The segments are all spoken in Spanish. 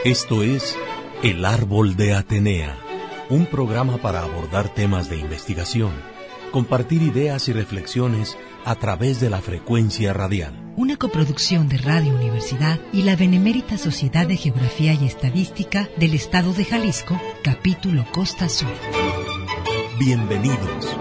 Esto es El Árbol de Atenea, un programa para abordar temas de investigación, compartir ideas y reflexiones a través de la frecuencia radial. Una coproducción de Radio Universidad y la Benemérita Sociedad de Geografía y Estadística del Estado de Jalisco, capítulo Costa Sur. Bienvenidos.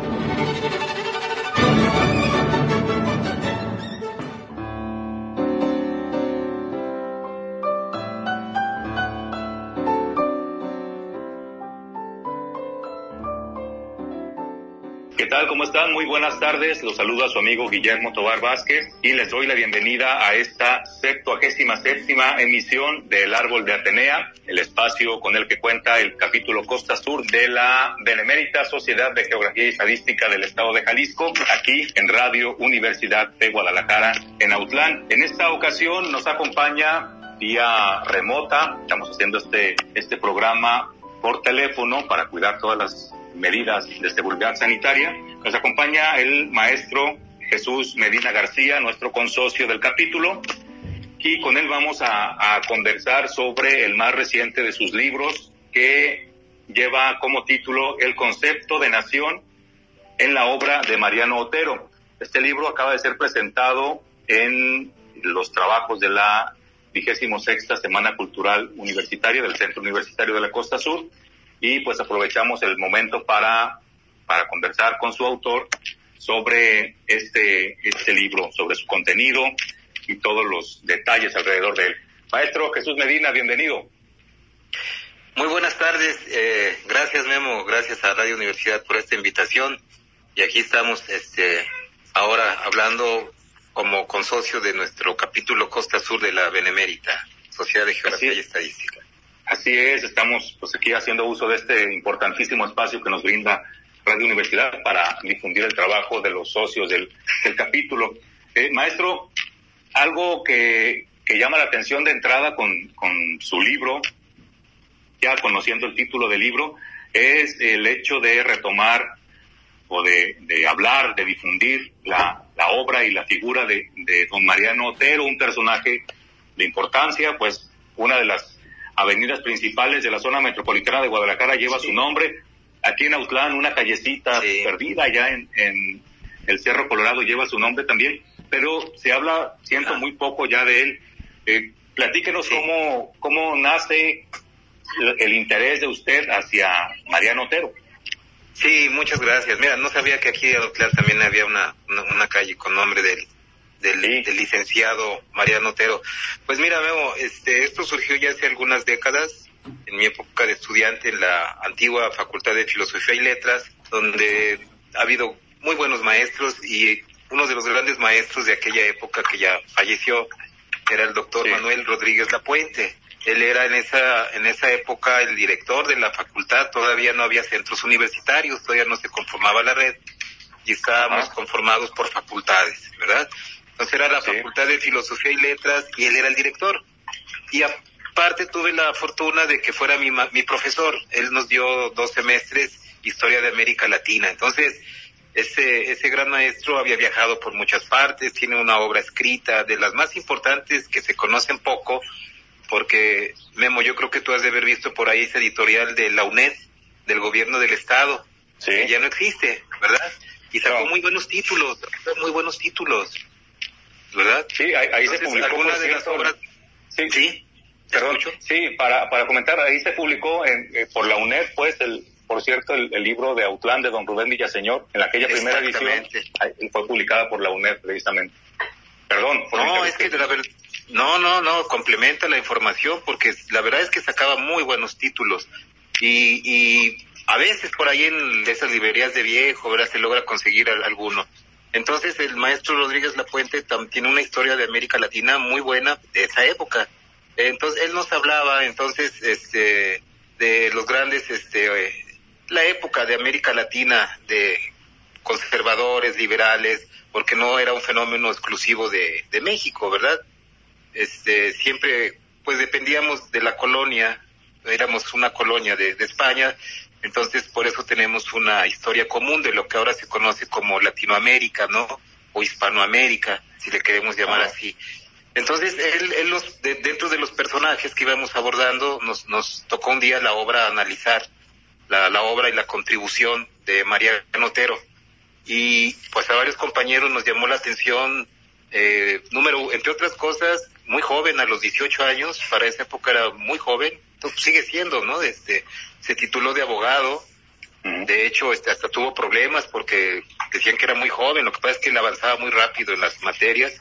¿Qué tal? ¿Cómo están? Muy buenas tardes. Los saluda su amigo Guillermo Tobar Vázquez y les doy la bienvenida a esta 77ª emisión del Árbol de Atenea, el espacio con el que cuenta el capítulo Costa Sur de la Benemérita Sociedad de Geografía y Estadística del Estado de Jalisco, aquí en Radio Universidad de Guadalajara, en Autlán. En esta ocasión nos acompaña vía remota. Estamos haciendo este programa por teléfono para cuidar todas las medidas de seguridad sanitaria. Nos acompaña el maestro Jesús Medina García, nuestro consocio del capítulo, y con él vamos a conversar sobre el más reciente de sus libros, que lleva como título El concepto de nación en la obra de Mariano Otero. Este libro acaba de ser presentado en los trabajos de la 26ª Semana Cultural Universitaria del Centro Universitario de la Costa Sur, y pues aprovechamos el momento para conversar con su autor sobre este libro, sobre su contenido y todos los detalles alrededor de él. Maestro Jesús Medina, bienvenido. Muy buenas tardes, gracias Memo, gracias a Radio Universidad por esta invitación, y aquí estamos ahora hablando como consocio de nuestro capítulo Costa Sur de la Benemérita Sociedad de Geografía y Estadística. Así es, estamos pues aquí haciendo uso de este importantísimo espacio que nos brinda Radio Universidad para difundir el trabajo de los socios del capítulo. Maestro, algo que llama la atención de entrada con su libro, ya conociendo el título del libro, es el hecho de retomar o de hablar, de difundir la obra y la figura de don Mariano Otero, un personaje de importancia, pues una de las avenidas principales de la zona metropolitana de Guadalajara lleva su nombre. Aquí en Autlán, una callecita perdida ya en el Cerro Colorado lleva su nombre también, pero se habla, siento, muy poco ya de él. Platíquenos cómo nace el interés de usted hacia Mariano Otero. Sí, muchas gracias. Mira, no sabía que aquí en Autlán también había una calle con nombre del licenciado Mariano Otero. Pues mira, Memo, esto surgió ya hace algunas décadas, en mi época de estudiante en la antigua Facultad de Filosofía y Letras, donde ha habido muy buenos maestros, y uno de los grandes maestros de aquella época que ya falleció era el doctor Manuel Rodríguez Lapuente. Él era en esa época el director de la facultad. Todavía no había centros universitarios, todavía no se conformaba la red, y estábamos conformados por facultades, ¿verdad? Entonces era la Facultad de Filosofía y Letras y él era el director. Y aparte tuve la fortuna de que fuera mi profesor. Él nos dio 2 semestres Historia de América Latina. Entonces ese gran maestro había viajado por muchas partes, tiene una obra escrita de las más importantes que se conocen poco, porque Memo, yo creo que tú has de haber visto por ahí ese editorial de la UNED, del gobierno del estado, que ya no existe, ¿verdad? Y sacó muy buenos títulos, ¿verdad? Sí, ahí se publicó alguna de las obras. Sí. Perdón. Sí, para comentar, ahí se publicó por la UNED, pues, por cierto, el libro de Autlán de don Rubén Villaseñor, en aquella primera edición, fue publicada por la UNED, precisamente. Perdón. No, es que no, complementa la información, porque la verdad es que sacaba muy buenos títulos, y a veces por ahí en esas librerías de viejo, ¿verdad?, se logra conseguir alguno. Entonces el maestro Rodríguez Lapuente tiene una historia de América Latina muy buena de esa época. Entonces él nos hablaba de los grandes, la época de América Latina, de conservadores, liberales, porque no era un fenómeno exclusivo de México, ¿verdad? Siempre pues dependíamos de la colonia, éramos una colonia de España. Entonces, por eso tenemos una historia común de lo que ahora se conoce como Latinoamérica, ¿no? O Hispanoamérica, si le queremos llamar así. Entonces, él dentro de los personajes personajes que íbamos abordando, nos tocó un día la obra analizar, la obra y la contribución de Mariano Otero. Y pues a varios compañeros nos llamó la atención, entre otras cosas, muy joven, a los 18 años, para esa época era muy joven, entonces sigue siendo, ¿no? Se tituló de abogado, de hecho hasta tuvo problemas porque decían que era muy joven, lo que pasa es que él avanzaba muy rápido en las materias,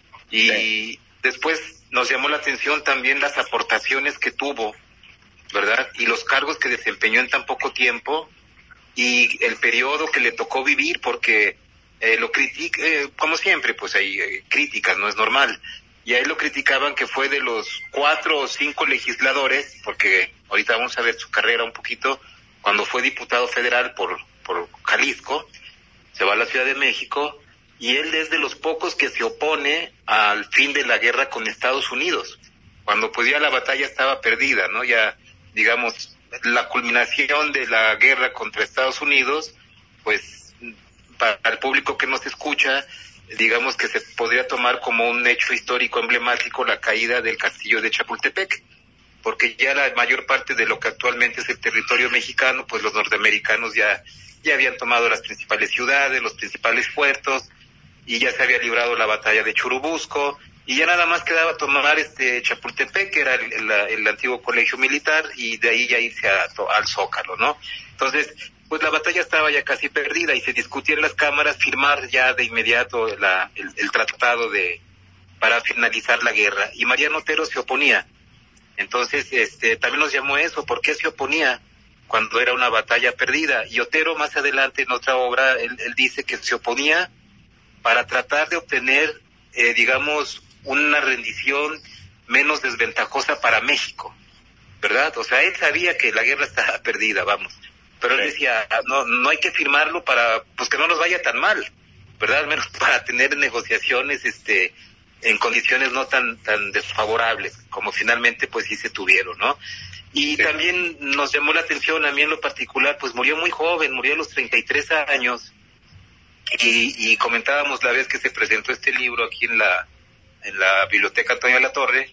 y después nos llamó la atención también las aportaciones que tuvo, ¿verdad? Y los cargos que desempeñó en tan poco tiempo, y el periodo que le tocó vivir, porque lo critica, como siempre, pues hay críticas, no es normal, y a él lo criticaban que fue de los 4 o 5 legisladores, porque ahorita vamos a ver su carrera un poquito, cuando fue diputado federal por Jalisco, se va a la Ciudad de México, y él es de los pocos que se opone al fin de la guerra con Estados Unidos, cuando pues ya la batalla estaba perdida, ¿no? Ya, digamos, la culminación de la guerra contra Estados Unidos, pues para el público que nos escucha, digamos que se podría tomar como un hecho histórico emblemático la caída del castillo de Chapultepec, porque ya la mayor parte de lo que actualmente es el territorio mexicano, pues los norteamericanos ya habían tomado las principales ciudades, los principales puertos, y ya se había librado la batalla de Churubusco, y ya nada más quedaba tomar Chapultepec, que era el antiguo colegio militar, y de ahí ya irse al Zócalo, ¿no? Entonces, pues la batalla estaba ya casi perdida, y se discutía en las cámaras firmar ya de inmediato el tratado para finalizar la guerra, y Mariano Otero se oponía. Entonces, también nos llamó eso, ¿por qué se oponía cuando era una batalla perdida? Y Otero más adelante en otra obra, él dice que se oponía para tratar de obtener, digamos, una rendición menos desventajosa para México, ¿verdad? O sea, él sabía que la guerra estaba perdida, vamos, pero él decía, no hay que firmarlo para, pues que no nos vaya tan mal, ¿verdad? Al menos para tener negociaciones, en condiciones no tan desfavorables, como finalmente pues sí se tuvieron, ¿no? Y también nos llamó la atención, a mí en lo particular, pues murió muy joven, murió a los 33 años, y comentábamos la vez que se presentó este libro aquí en la Biblioteca Antonio de la Torre,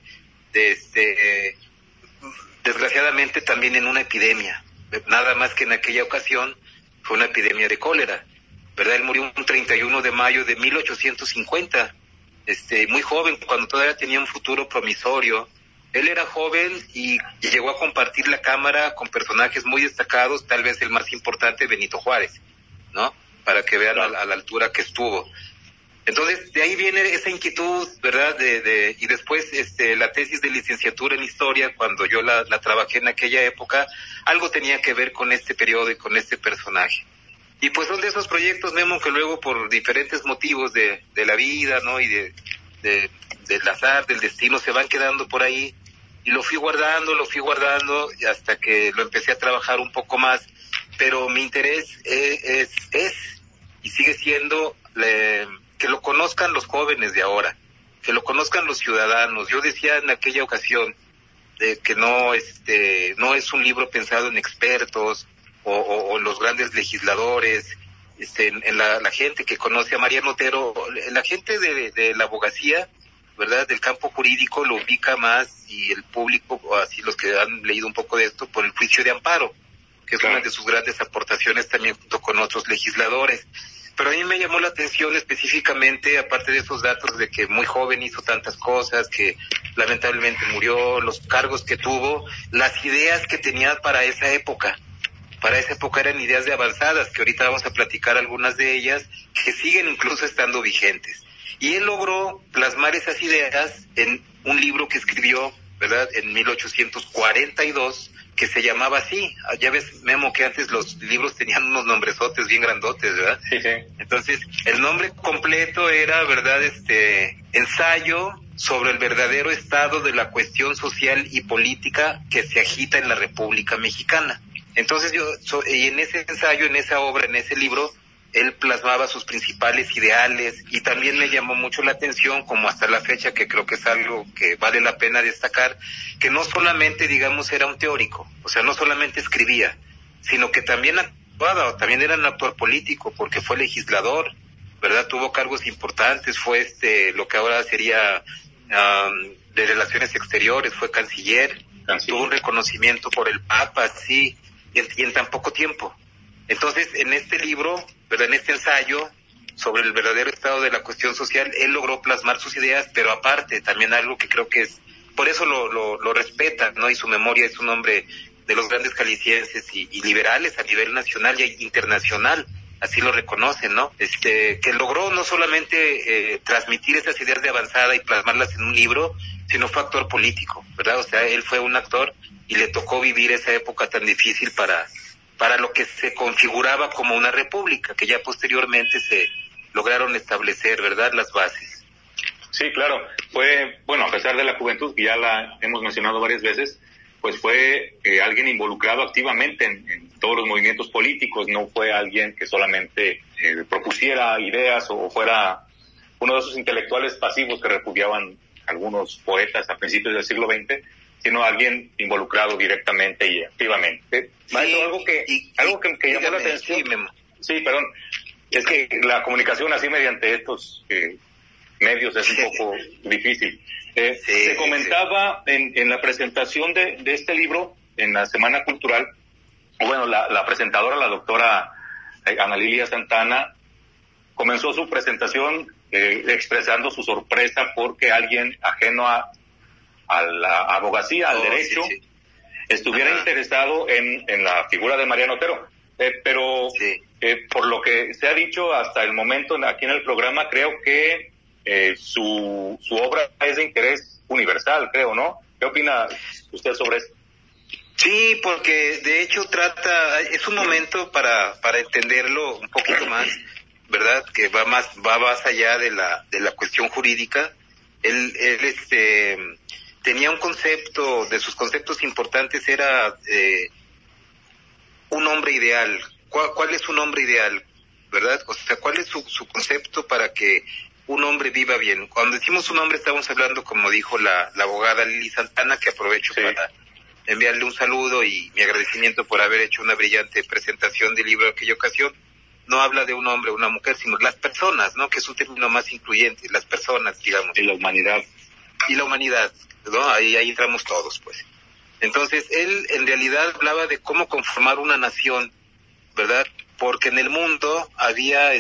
desgraciadamente también en una epidemia, nada más que en aquella ocasión fue una epidemia de cólera, ¿verdad? Él murió un 31 de mayo de 1850, muy joven, cuando todavía tenía un futuro promisorio. Él era joven y llegó a compartir la cámara con personajes muy destacados, tal vez el más importante, Benito Juárez, ¿no? Para que vean a la altura que estuvo. Entonces, de ahí viene esa inquietud, ¿verdad? Y después, la tesis de licenciatura en Historia, cuando yo la trabajé en aquella época, algo tenía que ver con este periodo y con este personaje. Y pues son de esos proyectos, Memo, que luego por diferentes motivos de la vida, ¿no? Y del azar, del destino, se van quedando por ahí. Y lo fui guardando, y hasta que lo empecé a trabajar un poco más. Pero mi interés es y sigue siendo que lo conozcan los jóvenes de ahora, que lo conozcan los ciudadanos. Yo decía en aquella ocasión que no es un libro pensado en expertos o los grandes legisladores, en la gente que conoce a Mariano Otero, la gente de la abogacía, ¿verdad? Del campo jurídico lo ubica más, y el público, o así los que han leído un poco de esto, por el juicio de amparo, que es una de sus grandes aportaciones también junto con otros legisladores. Pero a mí me llamó la atención específicamente, aparte de esos datos de que muy joven hizo tantas cosas, que lamentablemente murió, los cargos que tuvo, las ideas que tenía para esa época. Para esa época eran ideas de avanzadas, que ahorita vamos a platicar algunas de ellas, que siguen incluso estando vigentes. Y él logró plasmar esas ideas en un libro que escribió, ¿verdad?, en 1842, que se llamaba así. Ya ves, Memo, que antes los libros tenían unos nombresotes bien grandotes, ¿verdad? Sí. Entonces, el nombre completo era, ¿verdad?, Ensayo sobre el verdadero estado de la cuestión social y política que se agita en la República Mexicana. Entonces y en ese ensayo, en esa obra, en ese libro, él plasmaba sus principales ideales, y también me llamó mucho la atención, como hasta la fecha, que creo que es algo que vale la pena destacar, que no solamente, digamos, era un teórico, o sea, no solamente escribía, sino que también actuaba, también era un actor político, porque fue legislador, ¿verdad? Tuvo cargos importantes, fue lo que ahora sería de Relaciones Exteriores, fue canciller, tuvo un reconocimiento por el Papa, sí, y en tan poco tiempo. Entonces, en este libro, ¿verdad?, en este ensayo sobre el verdadero estado de la cuestión social, él logró plasmar sus ideas, pero aparte, también algo que creo que es, por eso lo respetan, ¿no? Y su memoria es un hombre de los grandes jaliscienses y liberales a nivel nacional y internacional, así lo reconocen, ¿no? Que logró no solamente transmitir esas ideas de avanzada y plasmarlas en un libro, sino fue actor político, ¿verdad? O sea, él fue un actor y le tocó vivir esa época tan difícil para lo que se configuraba como una república, que ya posteriormente se lograron establecer, ¿verdad?, las bases. Sí, claro. Fue, bueno, a pesar de la juventud, que ya la hemos mencionado varias veces, pues fue alguien involucrado activamente en todos los movimientos políticos, no fue alguien que solamente propusiera ideas o fuera uno de esos intelectuales pasivos que repudiaban algunos poetas a principios del siglo XX, sino alguien involucrado directamente y activamente. Sí, Maestro, algo que llamó la atención. Sí, perdón. Es que la comunicación así mediante estos medios es un poco difícil. Se comentaba en la presentación de este libro, en la Semana Cultural, bueno, la presentadora, la doctora Ana Lilia Santana, comenzó su presentación expresando su sorpresa porque alguien ajeno a la abogacía, al derecho, estuviera interesado en la figura de Mariano Otero. Pero por lo que se ha dicho hasta el momento aquí en el programa, creo que su obra es de interés universal, creo, ¿no? ¿Qué opina usted sobre eso? Sí, porque de hecho es un momento para entenderlo un poquito más, ¿verdad? Que va más allá de la cuestión jurídica. Él tenía un concepto, de sus conceptos importantes era un hombre ideal. ¿Cuál es un hombre ideal? ¿Verdad? O sea, ¿cuál es su concepto para que un hombre viva bien? Cuando decimos un hombre estamos hablando, como dijo la abogada Lili Santana, que aprovecho para enviarle un saludo y mi agradecimiento por haber hecho una brillante presentación del libro en aquella ocasión. No habla de un hombre o una mujer, sino las personas, ¿no? Que es un término más incluyente, las personas, digamos. Y la humanidad. Y la humanidad, ¿no? Ahí entramos todos, pues. Entonces, él en realidad hablaba de cómo conformar una nación, ¿verdad? Porque en el mundo había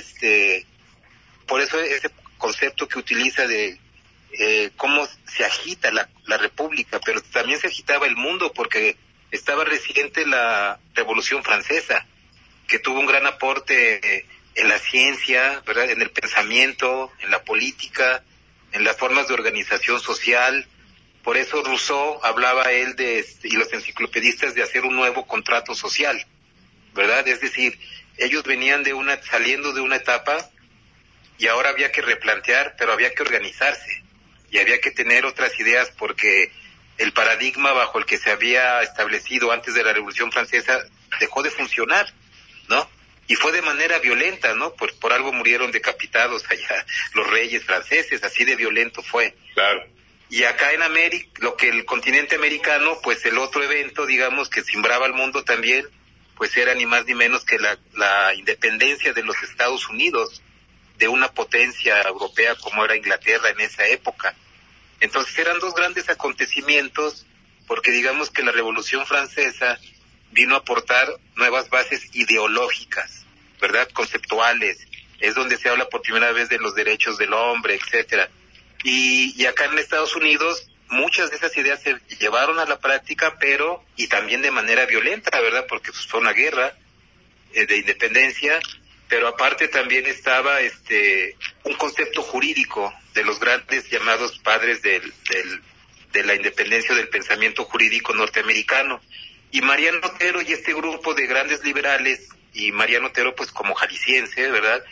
por eso ese concepto que utiliza de cómo se agita la república, pero también se agitaba el mundo porque estaba reciente la Revolución Francesa, que tuvo un gran aporte en la ciencia, ¿verdad?, en el pensamiento, en la política, en las formas de organización social. Por eso Rousseau hablaba él y los enciclopedistas de hacer un nuevo contrato social, ¿verdad? Es decir, ellos venían saliendo de una etapa y ahora había que replantear, pero había que organizarse y había que tener otras ideas porque el paradigma bajo el que se había establecido antes de la Revolución Francesa dejó de funcionar, ¿no? Y fue de manera violenta, ¿no? Por algo murieron decapitados allá los reyes franceses, así de violento fue. Claro. Y acá en América, lo que el continente americano, pues el otro evento, digamos, que cimbraba al mundo también, pues era ni más ni menos que la independencia de los Estados Unidos, de una potencia europea como era Inglaterra en esa época. Entonces eran dos grandes acontecimientos, porque digamos que la Revolución Francesa vino a aportar nuevas bases ideológicas, ¿verdad?, conceptuales. Es donde se habla por primera vez de los derechos del hombre, etcétera. Y acá en Estados Unidos muchas de esas ideas se llevaron a la práctica, y también de manera violenta, ¿verdad?, porque fue una guerra de independencia, pero aparte también estaba un concepto jurídico de los grandes llamados padres de la independencia del pensamiento jurídico norteamericano. Y Mariano Otero y este grupo de grandes liberales, y Mariano Otero pues como jalisciense, ¿verdad?,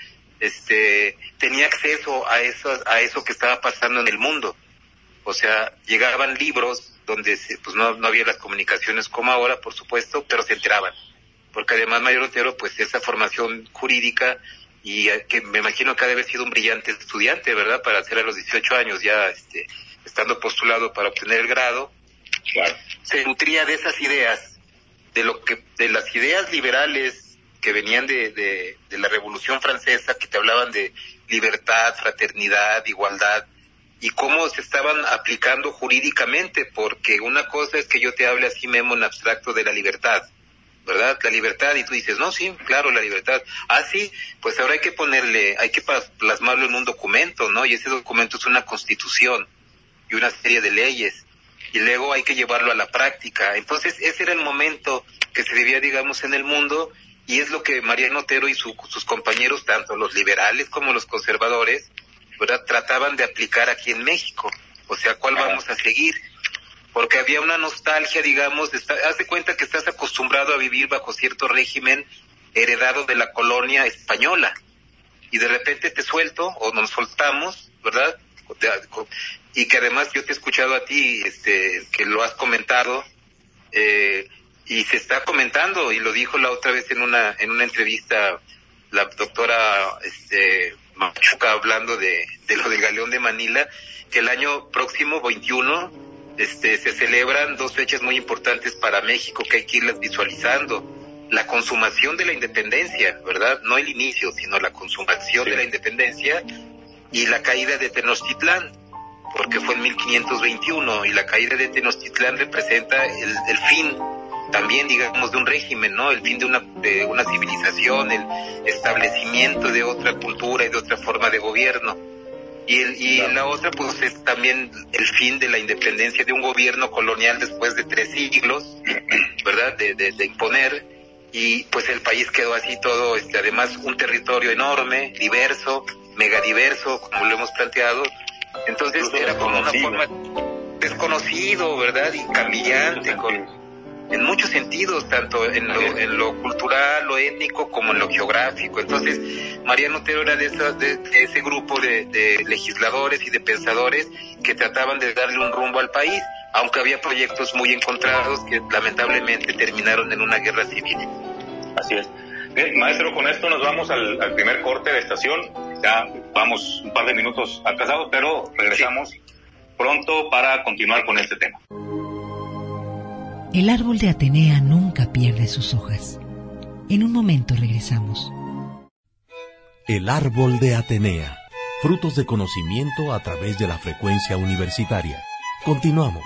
tenía acceso a eso que estaba pasando en el mundo. O sea, llegaban libros donde pues no había las comunicaciones como ahora, por supuesto, pero se enteraban. Porque además Mariano Otero, pues esa formación jurídica, y que me imagino que ha de haber sido un brillante estudiante, ¿verdad?, para hacer a los 18 años ya, estando postulado para obtener el grado. Claro. Se nutría de esas ideas, de las ideas liberales que venían de la Revolución Francesa, que te hablaban de libertad, fraternidad, igualdad, y cómo se estaban aplicando jurídicamente, porque una cosa es que yo te hable así, Memo, en abstracto de la libertad, ¿verdad? La libertad, y tú dices, no, sí, claro, la libertad. Ah, sí, pues ahora hay que plasmarlo en un documento, ¿no? Y ese documento es una constitución y una serie de leyes, y luego hay que llevarlo a la práctica. Entonces, ese era el momento que se vivía, digamos, en el mundo, y es lo que Mariano Otero y sus compañeros, tanto los liberales como los conservadores, ¿verdad?, trataban de aplicar aquí en México. O sea, ¿cuál vamos a seguir? Porque había una nostalgia, digamos, haz de cuenta que estás acostumbrado a vivir bajo cierto régimen heredado de la colonia española, y de repente te suelto, o nos soltamos, ¿verdad?, y que además yo te he escuchado a ti, que lo has comentado, y se está comentando, y lo dijo la otra vez en una entrevista la doctora Machuca, hablando de lo del Galeón de Manila, que el año próximo, 21, se celebran 2 fechas muy importantes para México, que hay que irlas visualizando. La consumación de la independencia, ¿verdad? No el inicio, sino la consumación de la independencia, y la caída de Tenochtitlán, porque fue en 1521, y la caída de Tenochtitlán representa el fin también, digamos, de un régimen, ¿no? El fin de una civilización, el establecimiento de otra cultura y de otra forma de gobierno. Y la otra, pues, es también el fin de la independencia de un gobierno colonial después de 3 siglos, ¿verdad?, de imponer, y pues el país quedó así todo, además un territorio enorme, diverso, megadiverso, como lo hemos planteado. Entonces era como una forma desconocido, ¿verdad?, y cambiante, en muchos sentidos, tanto en lo cultural, lo étnico, como en lo geográfico. Entonces, Mariano Otero era de ese grupo de legisladores y de pensadores que trataban de darle un rumbo al país, aunque había proyectos muy encontrados que lamentablemente terminaron en una guerra civil. Así es. Bien, maestro, con esto nos vamos al primer corte de estación. Ya vamos un par de minutos atrasados, pero regresamos pronto para continuar con este tema. El árbol de Atenea nunca pierde sus hojas. En un momento regresamos. El árbol de Atenea. Frutos de conocimiento a través de la frecuencia universitaria. Continuamos.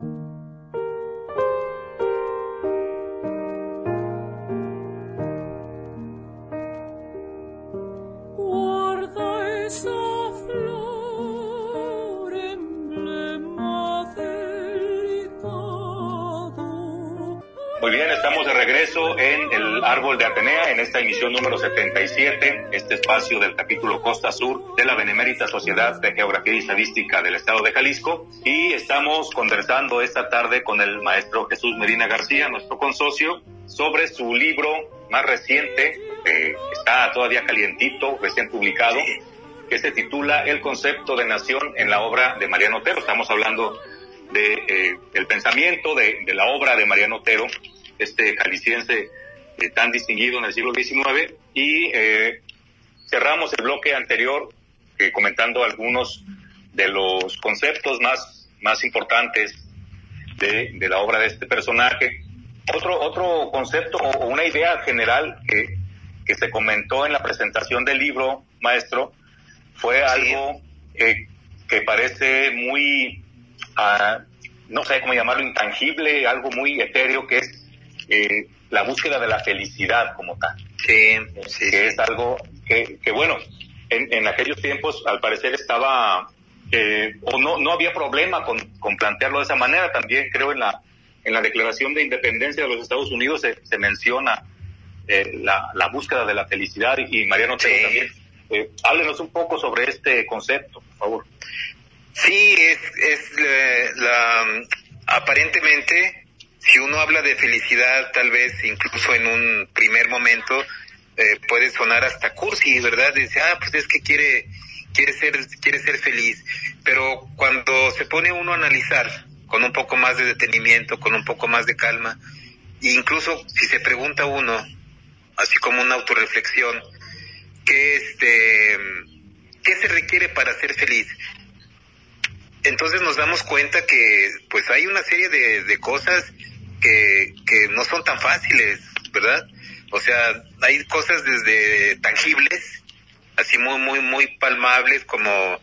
Muy bien, estamos de regreso en el Árbol de Atenea, en esta emisión número 77, este espacio del capítulo Costa Sur de la Benemérita Sociedad de Geografía y Estadística del Estado de Jalisco, y estamos conversando esta tarde con el maestro Jesús Medina García, nuestro consocio, sobre su libro más reciente, está todavía calientito, recién publicado, que se titula El concepto de nación en la obra de Mariano Otero. Estamos hablando del pensamiento de la obra de Mariano Otero, jalisciense tan distinguido en el siglo XIX, y cerramos el bloque anterior comentando algunos de los conceptos más importantes de la obra de este personaje. Otro concepto o una idea general que se comentó en la presentación del libro, maestro, fue algo que parece muy no sé cómo llamarlo, intangible, algo muy etéreo, que es la búsqueda de la felicidad como tal. Que es algo que bueno, en aquellos tiempos al parecer estaba, o no había problema con plantearlo de esa manera. También creo en la Declaración de Independencia de los Estados Unidos se menciona la búsqueda de la felicidad, y Mariano Otero también. Háblenos un poco sobre este concepto, por favor. Sí, aparentemente, si uno habla de felicidad, tal vez incluso en un primer momento puede sonar hasta cursi, ¿verdad? Dice, pues es que quiere ser feliz. Pero cuando se pone uno a analizar con un poco más de detenimiento, con un poco más de calma, e incluso si se pregunta uno, así como una autorreflexión, ¿qué se requiere para ser feliz? Entonces nos damos cuenta que pues hay una serie de cosas que no son tan fáciles, ¿verdad? O sea, hay cosas desde tangibles, así muy palmables, como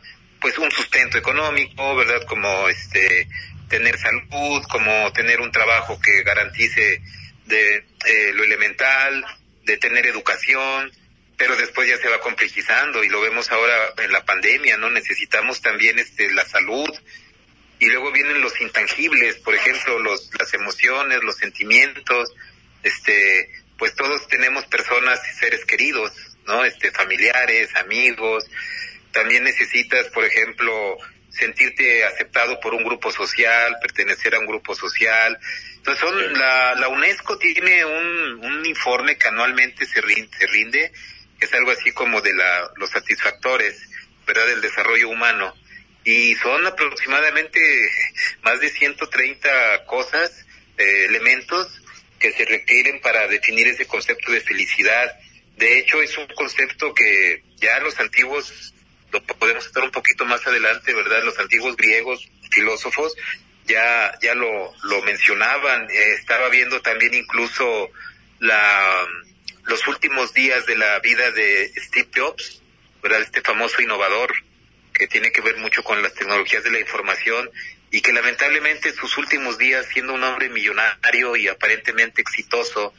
pues un sustento económico, ¿verdad? Como tener salud, como tener un trabajo que garantice de lo elemental, de tener educación, pero después ya se va complejizando y lo vemos ahora en la pandemia, ¿no? Necesitamos también la salud, y luego vienen los intangibles, por ejemplo, las emociones, los sentimientos, pues todos tenemos personas, seres queridos, ¿no? Familiares, amigos. También necesitas, por ejemplo, sentirte aceptado por un grupo social, pertenecer a un grupo social. Entonces la UNESCO tiene un informe que anualmente se rinde, que es algo así como de los satisfactores, ¿verdad?, del desarrollo humano. Y son aproximadamente más de 130 cosas, elementos que se requieren para definir ese concepto de felicidad. De hecho, es un concepto que ya los antiguos, lo podemos estar un poquito más adelante, ¿verdad? Los antiguos griegos, filósofos, ya lo mencionaban. Estaba viendo también incluso los últimos días de la vida de Steve Jobs, ¿verdad? Este famoso innovador que tiene que ver mucho con las tecnologías de la información, y que lamentablemente sus últimos días, siendo un hombre millonario y aparentemente exitoso,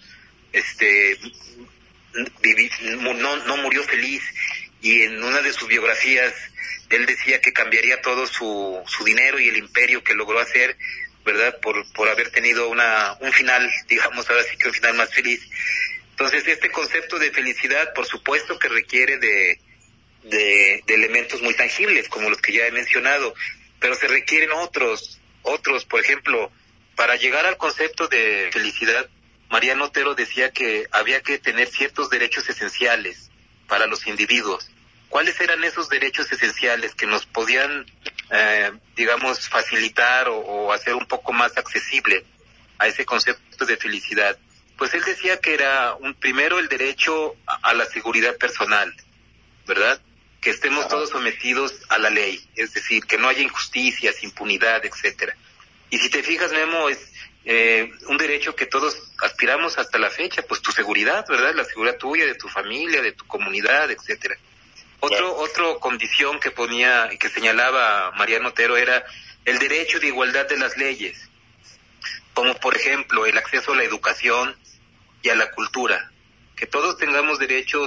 no murió feliz. Y en una de sus biografías él decía que cambiaría todo su dinero y el imperio que logró hacer, ¿verdad?, por haber tenido un final, digamos ahora sí que un final más feliz. Entonces este concepto de felicidad, por supuesto que requiere de elementos muy tangibles, como los que ya he mencionado, pero se requieren otros, por ejemplo, para llegar al concepto de felicidad, Mariano Otero decía que había que tener ciertos derechos esenciales para los individuos. ¿Cuáles eran esos derechos esenciales que nos podían, digamos, facilitar o hacer un poco más accesible a ese concepto de felicidad? Pues él decía que era primero el derecho a la seguridad personal, ¿verdad? Que estemos todos sometidos a la ley, es decir, que no haya injusticias, impunidad, etcétera. Y si te fijas, Memo, es un derecho que todos aspiramos hasta la fecha, pues tu seguridad, ¿verdad? La seguridad tuya, de tu familia, de tu comunidad, etcétera. Otro condición que que señalaba Mariano Otero era el derecho de igualdad de las leyes, como por ejemplo el acceso a la educación y a la cultura, que todos tengamos derecho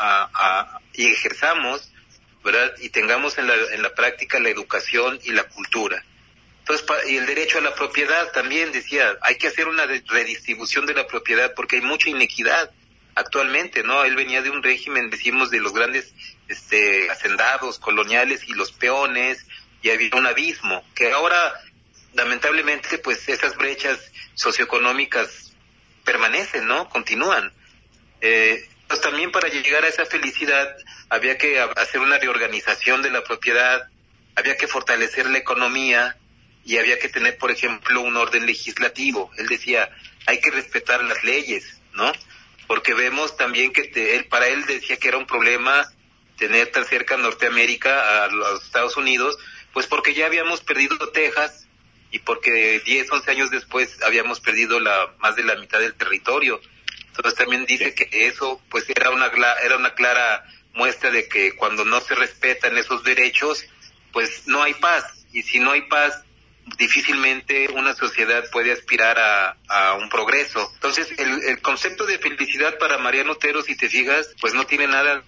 y ejerzamos, ¿verdad?, y tengamos en la práctica la educación y la cultura. Entonces, y el derecho a la propiedad también, decía, hay que hacer una redistribución de la propiedad porque hay mucha inequidad actualmente, ¿no? Él venía de un régimen, decimos, de los grandes hacendados coloniales y los peones, y había un abismo, que ahora, lamentablemente, pues esas brechas socioeconómicas permanecen, ¿no? Continúan. Pues también para llegar a esa felicidad había que hacer una reorganización de la propiedad, había que fortalecer la economía y había que tener, por ejemplo, un orden legislativo. Él decía, hay que respetar las leyes, ¿no? Porque vemos también que para él decía que era un problema tener tan cerca a Norteamérica, a los Estados Unidos, pues porque ya habíamos perdido Texas y porque 10, 11 años después habíamos perdido más de la mitad del territorio. Entonces también dice que eso pues era una clara muestra de que cuando no se respetan esos derechos, pues no hay paz. Y si no hay paz, difícilmente una sociedad puede aspirar a un progreso. Entonces el concepto de felicidad para Mariano Otero, si te fijas, pues no tiene nada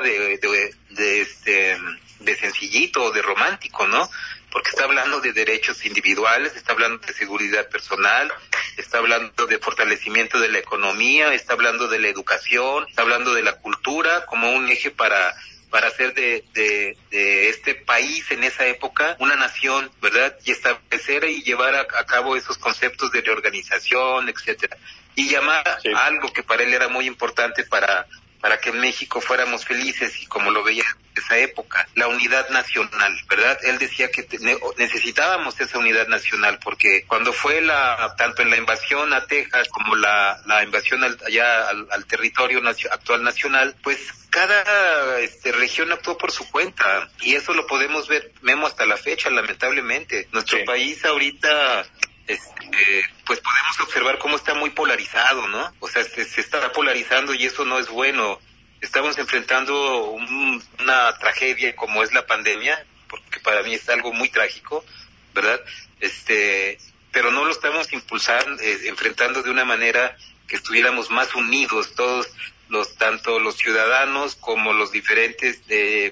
de sencillito o de romántico, ¿no? Porque está hablando de derechos individuales, está hablando de seguridad personal, está hablando de fortalecimiento de la economía, está hablando de la educación, está hablando de la cultura como un eje para hacer de este país en esa época una nación, ¿verdad? Y establecer y llevar a cabo esos conceptos de reorganización, etcétera. Y llamar a algo que para él era muy importante para que en México fuéramos felices, y como lo veía en esa época, la unidad nacional, ¿verdad? Él decía que necesitábamos esa unidad nacional, porque cuando fue tanto en la invasión a Texas como la invasión al territorio actual nacional, pues cada región actuó por su cuenta, y eso lo podemos ver, Memo, hasta la fecha, lamentablemente. Nuestro país ahorita pues podemos observar cómo está muy polarizado, ¿no? O sea, se está polarizando y eso no es bueno. Estamos enfrentando una tragedia como es la pandemia, porque para mí es algo muy trágico, ¿verdad? Pero no lo estamos impulsando, enfrentando de una manera que estuviéramos más unidos todos, tanto los ciudadanos como los diferentes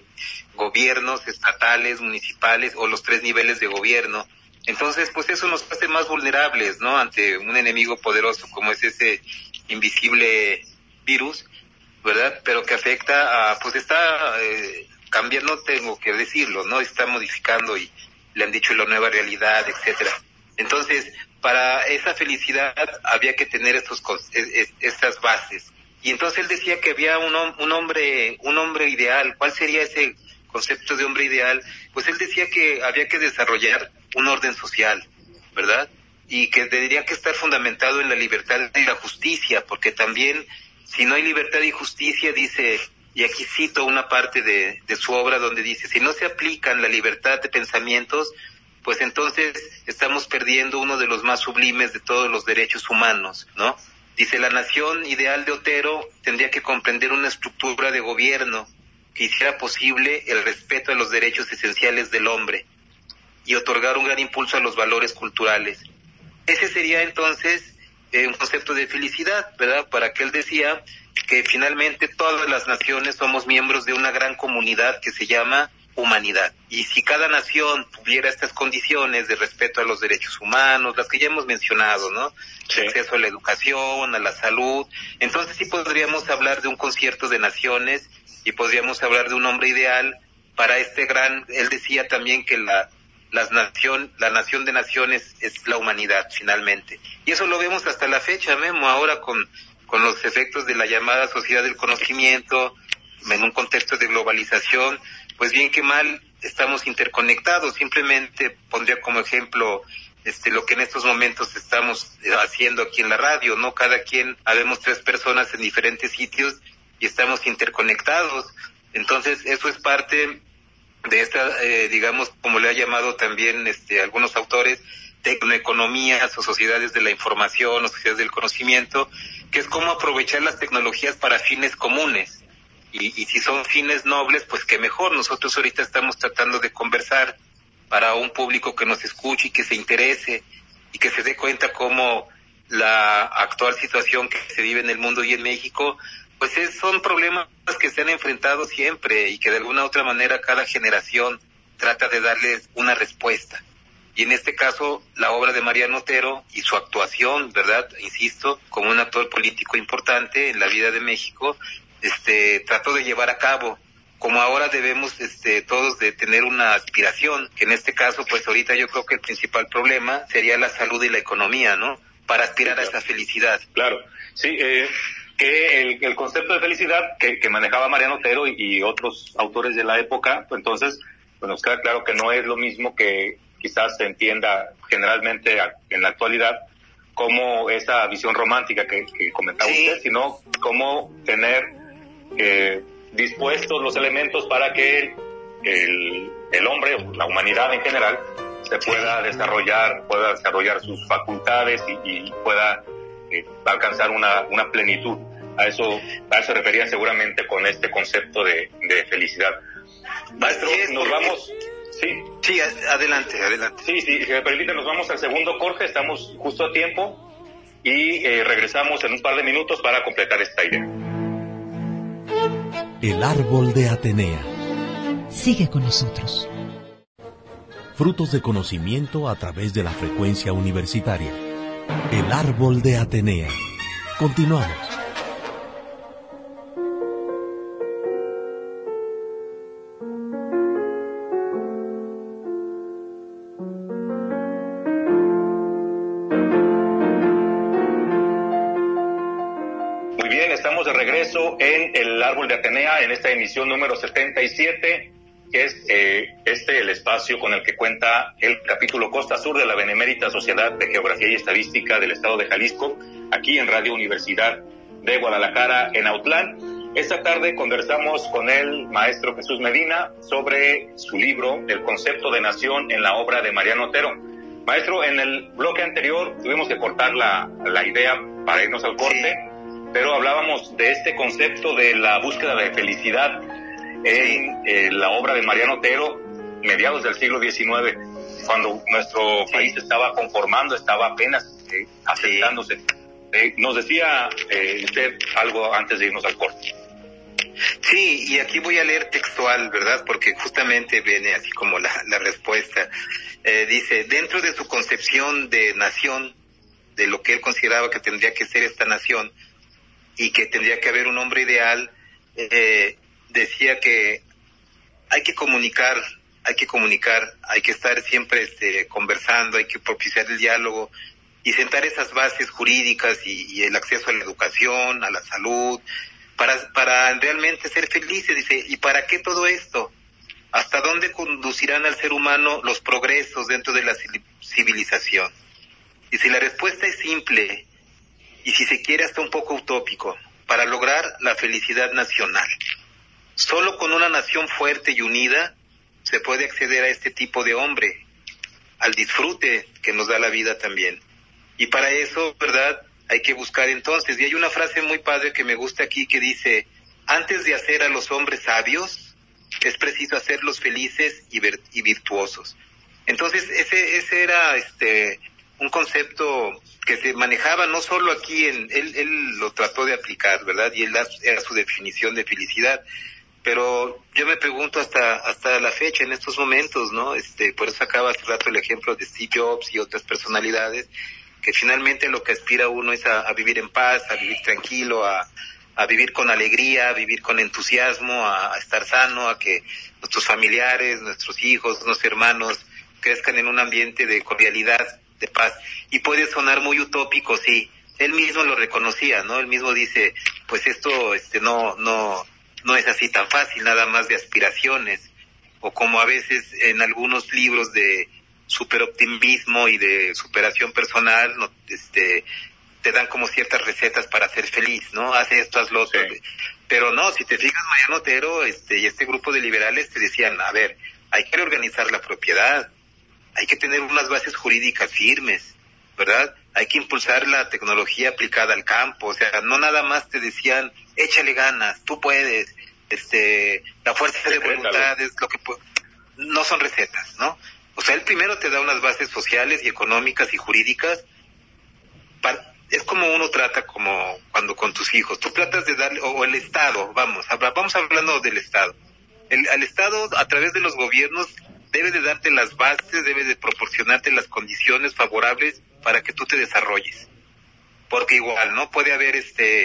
gobiernos estatales, municipales o los 3 niveles de gobierno. Entonces, pues eso nos hace más vulnerables, ¿no? Ante un enemigo poderoso como es ese invisible virus, ¿verdad? Pero que afecta pues está cambiando, tengo que decirlo, ¿no? Está modificando y le han dicho la nueva realidad, etcétera. Entonces, para esa felicidad había que tener estas bases. Y entonces él decía que había un hombre ideal. ¿Cuál sería ese concepto de hombre ideal? Pues él decía que había que desarrollar un orden social, ¿verdad? Y que tendría que estar fundamentado en la libertad y la justicia, porque también, si no hay libertad y justicia, dice, y aquí cito una parte de su obra donde dice, si no se aplican la libertad de pensamientos, pues entonces estamos perdiendo uno de los más sublimes de todos los derechos humanos, ¿no? Dice, la nación ideal de Otero tendría que comprender una estructura de gobierno que hiciera posible el respeto a los derechos esenciales del hombre y otorgar un gran impulso a los valores culturales. Ese sería entonces un concepto de felicidad, ¿verdad? Para que él decía que finalmente todas las naciones somos miembros de una gran comunidad que se llama humanidad. Y si cada nación tuviera estas condiciones de respeto a los derechos humanos, las que ya hemos mencionado, ¿no? Sí. Acceso a la educación, a la salud, entonces sí podríamos hablar de un concierto de naciones y podríamos hablar de un hombre ideal para él decía también que la nación de naciones es la humanidad, finalmente. Y eso lo vemos hasta la fecha, Memo, ahora con los efectos de la llamada sociedad del conocimiento, en un contexto de globalización, pues bien que mal estamos interconectados. Simplemente pondría como ejemplo lo que en estos momentos estamos haciendo aquí en la radio, ¿no? Cada quien, habemos 3 personas en diferentes sitios y estamos interconectados. Entonces, eso es parte de esta, digamos, como le ha llamado también algunos autores, tecnoeconomías o sociedades de la información o sociedades del conocimiento, que es cómo aprovechar las tecnologías para fines comunes. Y si son fines nobles, pues qué mejor. Nosotros ahorita estamos tratando de conversar para un público que nos escuche y que se interese y que se dé cuenta cómo la actual situación que se vive en el mundo y en México, pues son problemas que se han enfrentado siempre y que de alguna u otra manera cada generación trata de darles una respuesta. Y en este caso, la obra de Mariano Otero y su actuación, ¿verdad? Insisto, como un actor político importante en la vida de México, trató de llevar a cabo, como ahora debemos todos de tener una aspiración, que en este caso, pues ahorita yo creo que el principal problema sería la salud y la economía, ¿no? Para aspirar a esa felicidad. Claro, sí, que el concepto de felicidad que manejaba Mariano Otero y otros autores de la época, pues entonces, pues nos queda claro que no es lo mismo que quizás se entienda generalmente en la actualidad como esa visión romántica que comentaba usted, sino como tener dispuestos los elementos para que el hombre, o la humanidad en general, se pueda desarrollar sus facultades y pueda alcanzar una plenitud. A eso se refería seguramente con este concepto de felicidad. Maestro, nos vamos. Sí, adelante. Sí, si me permite, nos vamos al segundo corte, estamos justo a tiempo y regresamos en un par de minutos para completar esta idea. El árbol de Atenea. Sigue con nosotros. Frutos de conocimiento a través de la frecuencia universitaria. El árbol de Atenea. Continuamos. En el árbol de Atenea, en esta emisión número 77, que es el espacio con el que cuenta el capítulo Costa Sur de la Benemérita Sociedad de Geografía y Estadística del Estado de Jalisco, aquí en Radio Universidad de Guadalajara, en Autlán. Esta tarde conversamos con el maestro Jesús Medina sobre su libro, El concepto de nación en la obra de Mariano Otero. Maestro, en el bloque anterior tuvimos que cortar la idea para irnos al corte, pero hablábamos de este concepto de la búsqueda de felicidad en la obra de Mariano Otero. mediados del siglo XIX, cuando nuestro país estaba conformando, estaba apenas aceptándose. Nos decía usted algo antes de irnos al corte. Sí, y aquí voy a leer textual, ¿verdad? Porque justamente viene así como la respuesta. Dice, dentro de su concepción de nación, de lo que él consideraba que tendría que ser esta nación, y que tendría que haber un hombre ideal, decía que hay que comunicar, hay que estar siempre conversando, hay que propiciar el diálogo y sentar esas bases jurídicas y el acceso a la educación, a la salud, para realmente ser felices. Dice, ¿y para qué todo esto? ¿Hasta dónde conducirán al ser humano los progresos dentro de la civilización? Dice, la respuesta es simple, y si se quiere hasta un poco utópico, para lograr la felicidad nacional. Solo con una nación fuerte y unida se puede acceder a este tipo de hombre, al disfrute que nos da la vida también. Y para eso, ¿verdad?, hay que buscar entonces. Y hay una frase muy padre que me gusta aquí que dice, antes de hacer a los hombres sabios, es preciso hacerlos felices y virtuosos. Entonces, ese era un concepto que se manejaba no solo aquí, él lo trató de aplicar, ¿verdad? Y era su definición de felicidad. Pero yo me pregunto hasta la fecha, en estos momentos, ¿no? Por eso acaba hace rato el ejemplo de Steve Jobs y otras personalidades, que finalmente lo que aspira uno es a vivir en paz, a vivir tranquilo, a vivir con alegría, a vivir con entusiasmo, a estar sano, a que nuestros familiares, nuestros hijos, nuestros hermanos crezcan en un ambiente de cordialidad, de paz. Y puede sonar muy utópico, sí. Él mismo lo reconocía, ¿no? Él mismo dice, pues esto no es así tan fácil, nada más de aspiraciones. O como a veces en algunos libros de superoptimismo y de superación personal, ¿no? Te dan como ciertas recetas para ser feliz, ¿no? Haz esto, haz lo otro. Sí. Pero no, si te fijas, Mariano Otero, y este grupo de liberales te decían, a ver, hay que reorganizar la propiedad, hay que tener unas bases jurídicas firmes, ¿verdad? Hay que impulsar la tecnología aplicada al campo, o sea, no nada más te decían, échale ganas, tú puedes, la fuerza de voluntad es lo que no son recetas, ¿no? O sea, él primero te da unas bases sociales y económicas y jurídicas. Es como uno trata como cuando con tus hijos. Tú tratas de darle, o el Estado, vamos hablando del Estado. Al Estado, a través de los gobiernos, debe de darte las bases, debe de proporcionarte las condiciones favorables para que tú te desarrolles. Porque igual, ¿no? Puede haber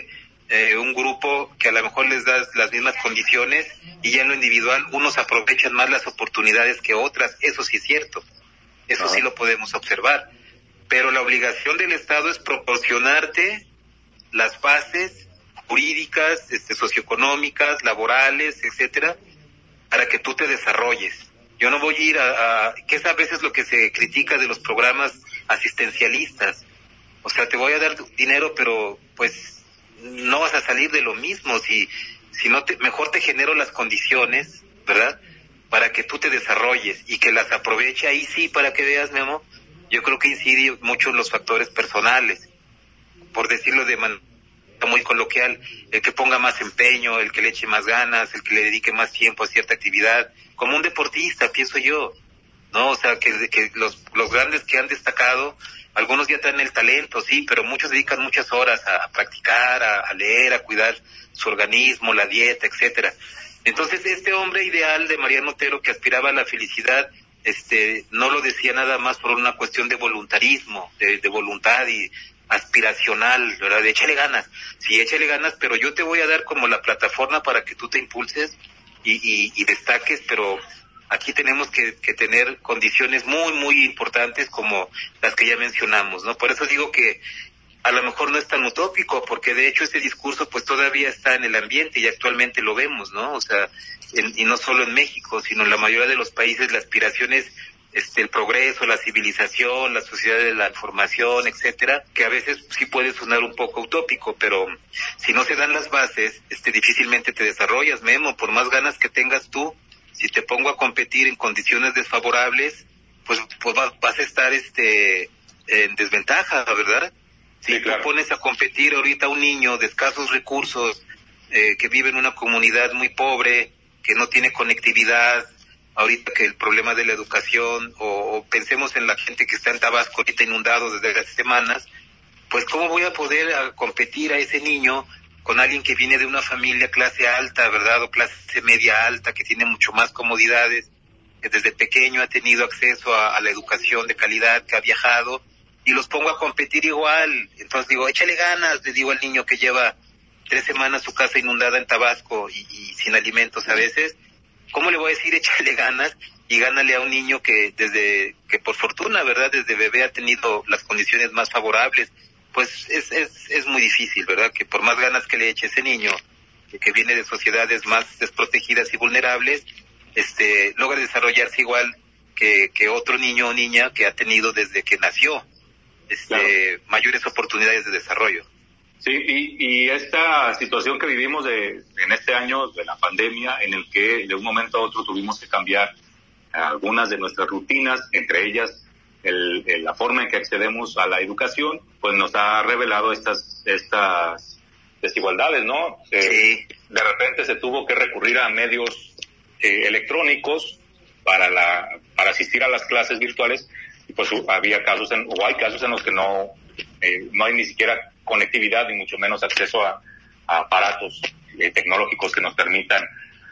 un grupo que a lo mejor les das las mismas condiciones y ya en lo individual unos aprovechan más las oportunidades que otras. Eso sí es cierto, eso sí lo podemos observar, pero la obligación del Estado es proporcionarte las bases jurídicas, socioeconómicas, laborales, etcétera, para que tú te desarrolles. Yo no voy a ir que es a veces lo que se critica de los programas asistencialistas. O sea, te voy a dar dinero, pero pues no vas a salir de lo mismo. Si no, mejor te genero las condiciones, ¿verdad?, para que tú te desarrolles y que las aproveche. Ahí sí, para que veas, Memo, yo creo que incide mucho en los factores personales, por decirlo de manera muy coloquial, el que ponga más empeño, el que le eche más ganas, el que le dedique más tiempo a cierta actividad, como un deportista, pienso yo, ¿no? O sea, que los grandes que han destacado, algunos ya traen el talento, sí, pero muchos dedican muchas horas a practicar, a leer, a cuidar su organismo, la dieta, etcétera. Entonces, este hombre ideal de Mariano Otero que aspiraba a la felicidad, no lo decía nada más por una cuestión de voluntarismo, de voluntad y aspiracional, ¿verdad? De échale ganas. Sí, échale ganas, pero yo te voy a dar como la plataforma para que tú te impulses y destaques, pero aquí tenemos que tener condiciones muy, muy importantes como las que ya mencionamos, ¿no? Por eso digo que a lo mejor no es tan utópico, porque de hecho ese discurso pues todavía está en el ambiente y actualmente lo vemos, ¿no? O sea, y no solo en México, sino en la mayoría de los países la aspiración es el progreso, la civilización, la sociedad de la información, etcétera, que a veces sí puede sonar un poco utópico, pero si no se dan las bases, difícilmente te desarrollas, Memo, por más ganas que tengas tú. Si te pongo a competir en condiciones desfavorables, pues vas a estar en desventaja, ¿verdad? Si sí, claro. Tú pones a competir ahorita a un niño de escasos recursos, que vive en una comunidad muy pobre, que no tiene conectividad, ahorita que el problema de la educación, o pensemos en la gente que está en Tabasco ahorita inundado desde hace semanas, pues cómo voy a poder competir a ese niño con alguien que viene de una familia clase alta, ¿verdad? O clase media alta, que tiene mucho más comodidades, que desde pequeño ha tenido acceso a la educación de calidad, que ha viajado, y los pongo a competir igual. Entonces digo, échale ganas, le digo al niño que lleva 3 semanas su casa inundada en Tabasco y sin alimentos a veces. ¿Cómo le voy a decir échale ganas y gánale a un niño que por fortuna, ¿verdad? Desde bebé ha tenido las condiciones más favorables? Pues es muy difícil, ¿verdad? Que por más ganas que le eche ese niño, que viene de sociedades más desprotegidas y vulnerables, logra desarrollarse igual que otro niño o niña que ha tenido desde que nació, claro, mayores oportunidades de desarrollo. Sí, y esta situación que vivimos en este año de la pandemia, en el que de un momento a otro tuvimos que cambiar algunas de nuestras rutinas, entre ellas la forma en que accedemos a la educación, pues nos ha revelado estas desigualdades, ¿no? Sí. De repente se tuvo que recurrir a medios electrónicos para asistir a las clases virtuales, y pues hay casos en los que no hay ni siquiera conectividad ni mucho menos acceso a aparatos tecnológicos que nos permitan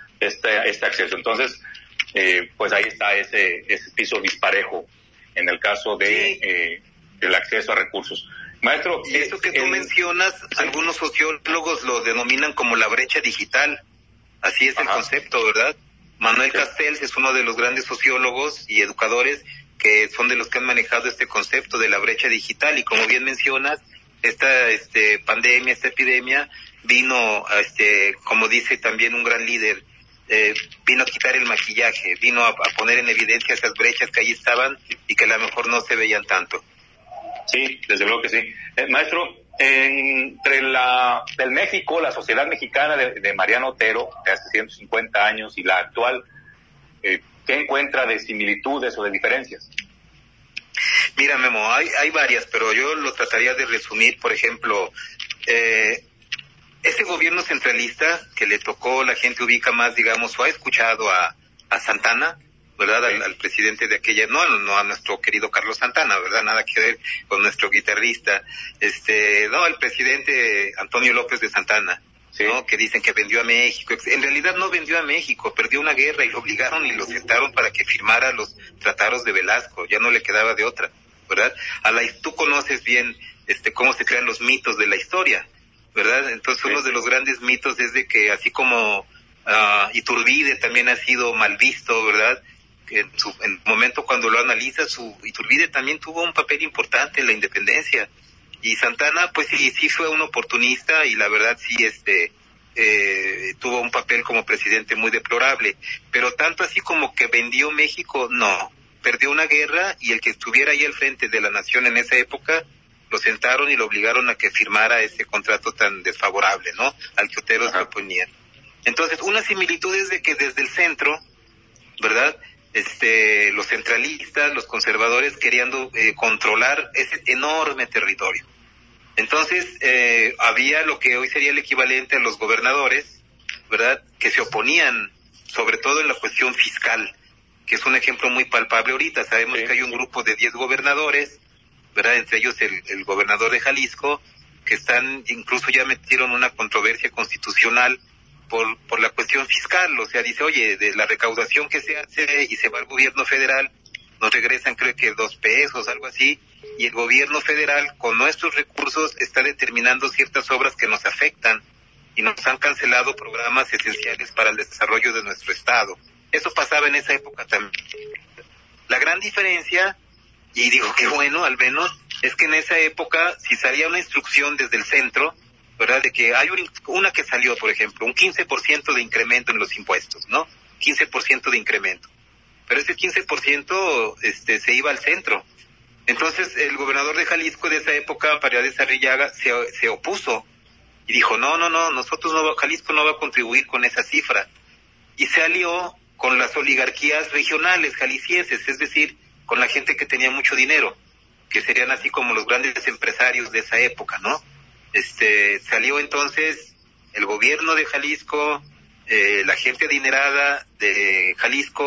este acceso. Entonces, pues ahí está ese piso disparejo en el caso del acceso a recursos. Maestro, y esto que tú mencionas, algunos sociólogos lo denominan como la brecha digital. Así es. Ajá. El concepto, ¿verdad? Manuel Castells es uno de los grandes sociólogos y educadores que son de los que han manejado este concepto de la brecha digital, y como bien mencionas, esta pandemia, esta epidemia vino como dice también un gran líder, vino a quitar el maquillaje, vino a poner en evidencia esas brechas que ahí estaban y que a lo mejor no se veían tanto. Sí, desde luego que sí. Maestro, entre el México, la sociedad mexicana de Mariano Otero, de hace 150 años, y la actual, ¿qué encuentra de similitudes o de diferencias? Mira, Memo, hay varias, pero yo lo trataría de resumir. Por ejemplo, ese gobierno centralista que le tocó, la gente ubica más, digamos, o ha escuchado a Santana, ¿verdad? Al presidente de aquella, no a nuestro querido Carlos Santana, ¿verdad? Nada que ver con nuestro guitarrista, al presidente Antonio López de Santana, sí, ¿no? Que dicen que vendió a México. En realidad no vendió a México, perdió una guerra y lo obligaron y lo sentaron para que firmara los tratados de Velasco, ya no le quedaba de otra, ¿verdad? Tú conoces bien cómo se crean los mitos de la historia, ¿verdad? Entonces, sí, uno de los grandes mitos es de que así como Iturbide también ha sido mal visto, ¿verdad? En el momento cuando lo analizas, Iturbide también tuvo un papel importante en la independencia. Y Santana, pues sí fue un oportunista, y la verdad sí tuvo un papel como presidente muy deplorable. Pero tanto así como que vendió México, no. Perdió una guerra, y el que estuviera ahí al frente de la nación en esa época, lo sentaron y lo obligaron a que firmara ese contrato tan desfavorable, ¿no? Al que Otero se oponía. Entonces, una similitud es de que desde el centro, ¿verdad? Los centralistas, los conservadores queriendo controlar ese enorme territorio. Entonces, había lo que hoy sería el equivalente a los gobernadores, ¿verdad? Que se oponían, sobre todo en la cuestión fiscal, que es un ejemplo muy palpable ahorita. Sabemos que hay un grupo de 10 gobernadores, ¿verdad? Entre ellos el gobernador de Jalisco, que incluso ya metieron una controversia constitucional por la cuestión fiscal. O sea, dice, oye, de la recaudación que se hace y se va al gobierno federal, nos regresan creo que 2 pesos, algo así, y el gobierno federal con nuestros recursos está determinando ciertas obras que nos afectan, y nos han cancelado programas esenciales para el desarrollo de nuestro estado. Eso pasaba en esa época también. La gran diferencia, y digo que bueno, al menos, es que en esa época, si salía una instrucción desde el centro, ¿verdad? De que hay una que salió, por ejemplo, un 15% de incremento en los impuestos, ¿no? 15% de incremento. Pero ese 15% se iba al centro. Entonces, el gobernador de Jalisco de esa época, Paredes Arrillaga, se opuso y dijo, no, Jalisco no va a contribuir con esa cifra. Y se alió con las oligarquías regionales jaliscienses, es decir, con la gente que tenía mucho dinero, que serían así como los grandes empresarios de esa época, ¿no? Salió entonces el gobierno de Jalisco, la gente adinerada de Jalisco,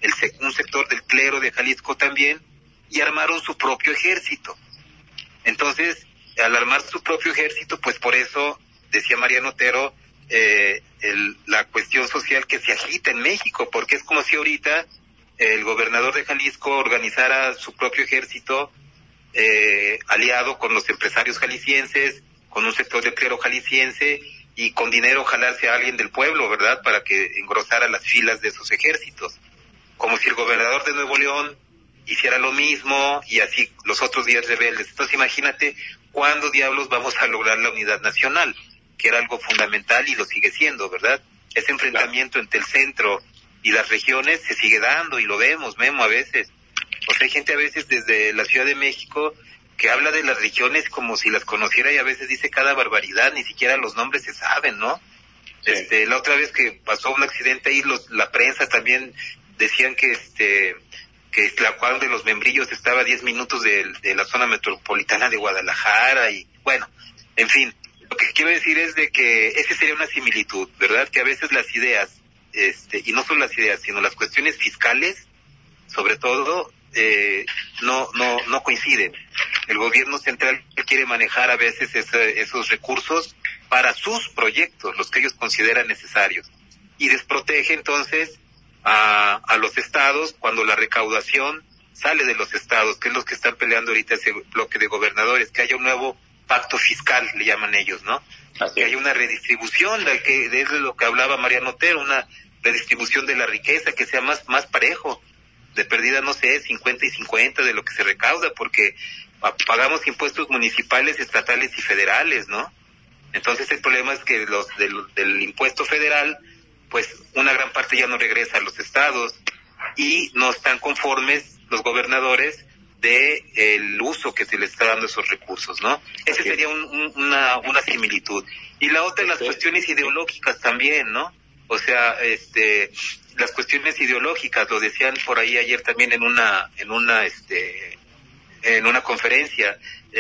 un sector del clero de Jalisco también, y armaron su propio ejército. Entonces, al armar su propio ejército, pues por eso, decía Mariano Otero, la cuestión social que se agita en México, porque es como si ahorita el gobernador de Jalisco organizara su propio ejército, aliado con los empresarios jaliscienses, con un sector del clero jalisciense, y con dinero jalarse a alguien del pueblo, ¿verdad?, para que engrosara las filas de esos ejércitos. Como si el gobernador de Nuevo León hiciera lo mismo, y así los otros 10 rebeldes. Entonces imagínate cuándo diablos vamos a lograr la unidad nacional, que era algo fundamental y lo sigue siendo, ¿verdad? Ese enfrentamiento entre el centro y las regiones se sigue dando, y lo vemos, Memo, a veces. O sea, hay gente a veces desde la Ciudad de México que habla de las regiones como si las conociera, y a veces dice cada barbaridad, ni siquiera los nombres se saben, ¿no? Sí. La otra vez que pasó un accidente ahí, la prensa también decían que Tlacuán de los Membrillos estaba a 10 minutos de la zona metropolitana de Guadalajara, y bueno, en fin, lo que quiero decir es de que esa sería una similitud, ¿verdad? Que a veces las ideas, y no solo las ideas, sino las cuestiones fiscales, sobre todo, no coinciden. El gobierno central quiere manejar a veces esos recursos para sus proyectos, los que ellos consideran necesarios, y desprotege entonces a los estados cuando la recaudación sale de los estados, que es los que están peleando ahorita ese bloque de gobernadores, que haya un nuevo pacto fiscal, le llaman ellos, ¿no? Así. Que haya una redistribución, de lo que hablaba Mariano Otero, una redistribución de la riqueza que sea más parejo, de perdida, no sé, 50 y 50 de lo que se recauda, porque pagamos impuestos municipales, estatales y federales, ¿no? Entonces el problema es que del impuesto federal, pues una gran parte ya no regresa a los estados, y no están conformes los gobernadores de el uso que se les está dando a esos recursos, ¿no? Ese sería una similitud. Y la otra, las cuestiones ideológicas también, ¿no? O sea, las cuestiones ideológicas, lo decían por ahí ayer también en una conferencia,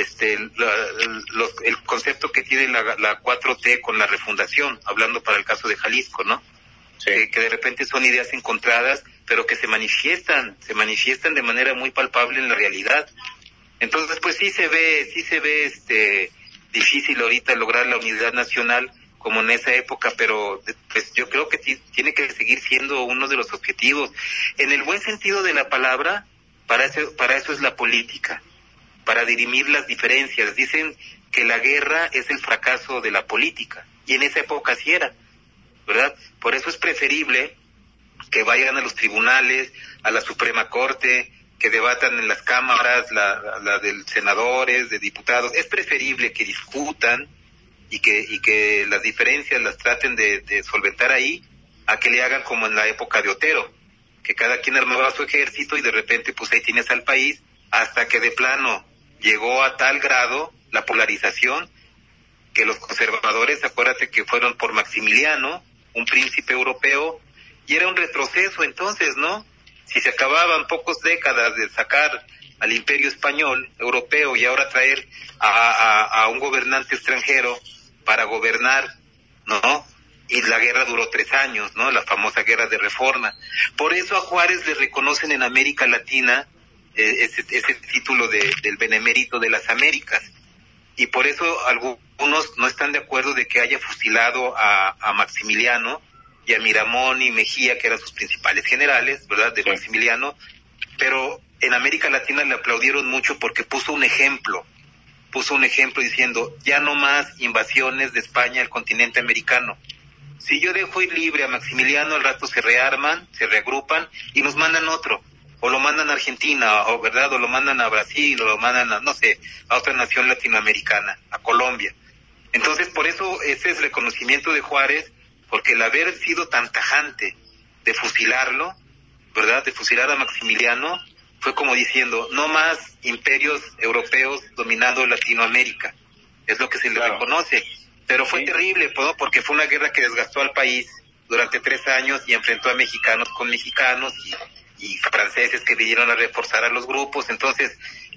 el concepto que tiene la 4T con la refundación, hablando para el caso de Jalisco, ¿no? Sí. Que de repente son ideas encontradas, pero que se manifiestan de manera muy palpable en la realidad. Entonces, pues sí se ve difícil ahorita lograr la unidad nacional como en esa época, pero pues yo creo que tiene que seguir siendo uno de los objetivos. En el buen sentido de la palabra, para eso es la política, para dirimir las diferencias. Dicen que la guerra es el fracaso de la política, y en esa época sí era, ¿verdad? Por eso es preferible que vayan a los tribunales, a la Suprema Corte, que debatan en las cámaras, la de senadores, de diputados. Es preferible que discutan y que las diferencias las traten de solventar ahí, a que le hagan como en la época de Otero, que cada quien armaba su ejército y de repente pues ahí tienes al país, hasta que de plano llegó a tal grado la polarización que los conservadores, acuérdate que fueron por Maximiliano, un príncipe europeo, y era un retroceso entonces, ¿no? Si se acababan pocas décadas de sacar al imperio español, europeo, y ahora traer a un gobernante extranjero para gobernar, ¿no? Y la guerra duró 3 años, ¿no? La famosa guerra de Reforma. Por eso a Juárez le reconocen en América Latina ese título del Benemérito de las Américas. Y por eso algunos no están de acuerdo de que haya fusilado a Maximiliano y a Miramón y Mejía, que eran sus principales generales, ¿verdad?, de Maximiliano, pero en América Latina le aplaudieron mucho porque puso un ejemplo diciendo, ya no más invasiones de España al continente americano. Si yo dejo ir libre a Maximiliano, al rato se rearman, se reagrupan y nos mandan otro, o lo mandan a Argentina, o verdad, o lo mandan a Brasil, o lo mandan a, no sé, a otra nación latinoamericana, a Colombia. Entonces, por eso ese es el reconocimiento de Juárez, porque el haber sido tan tajante de fusilarlo, ¿verdad?, de fusilar a Maximiliano, fue como diciendo, no más imperios europeos dominando Latinoamérica. Es lo que se le reconoce. Pero fue terrible, ¿no?, porque fue una guerra que desgastó al país durante 3 años y enfrentó a mexicanos con mexicanos y franceses que vinieron a reforzar a los grupos. Entonces,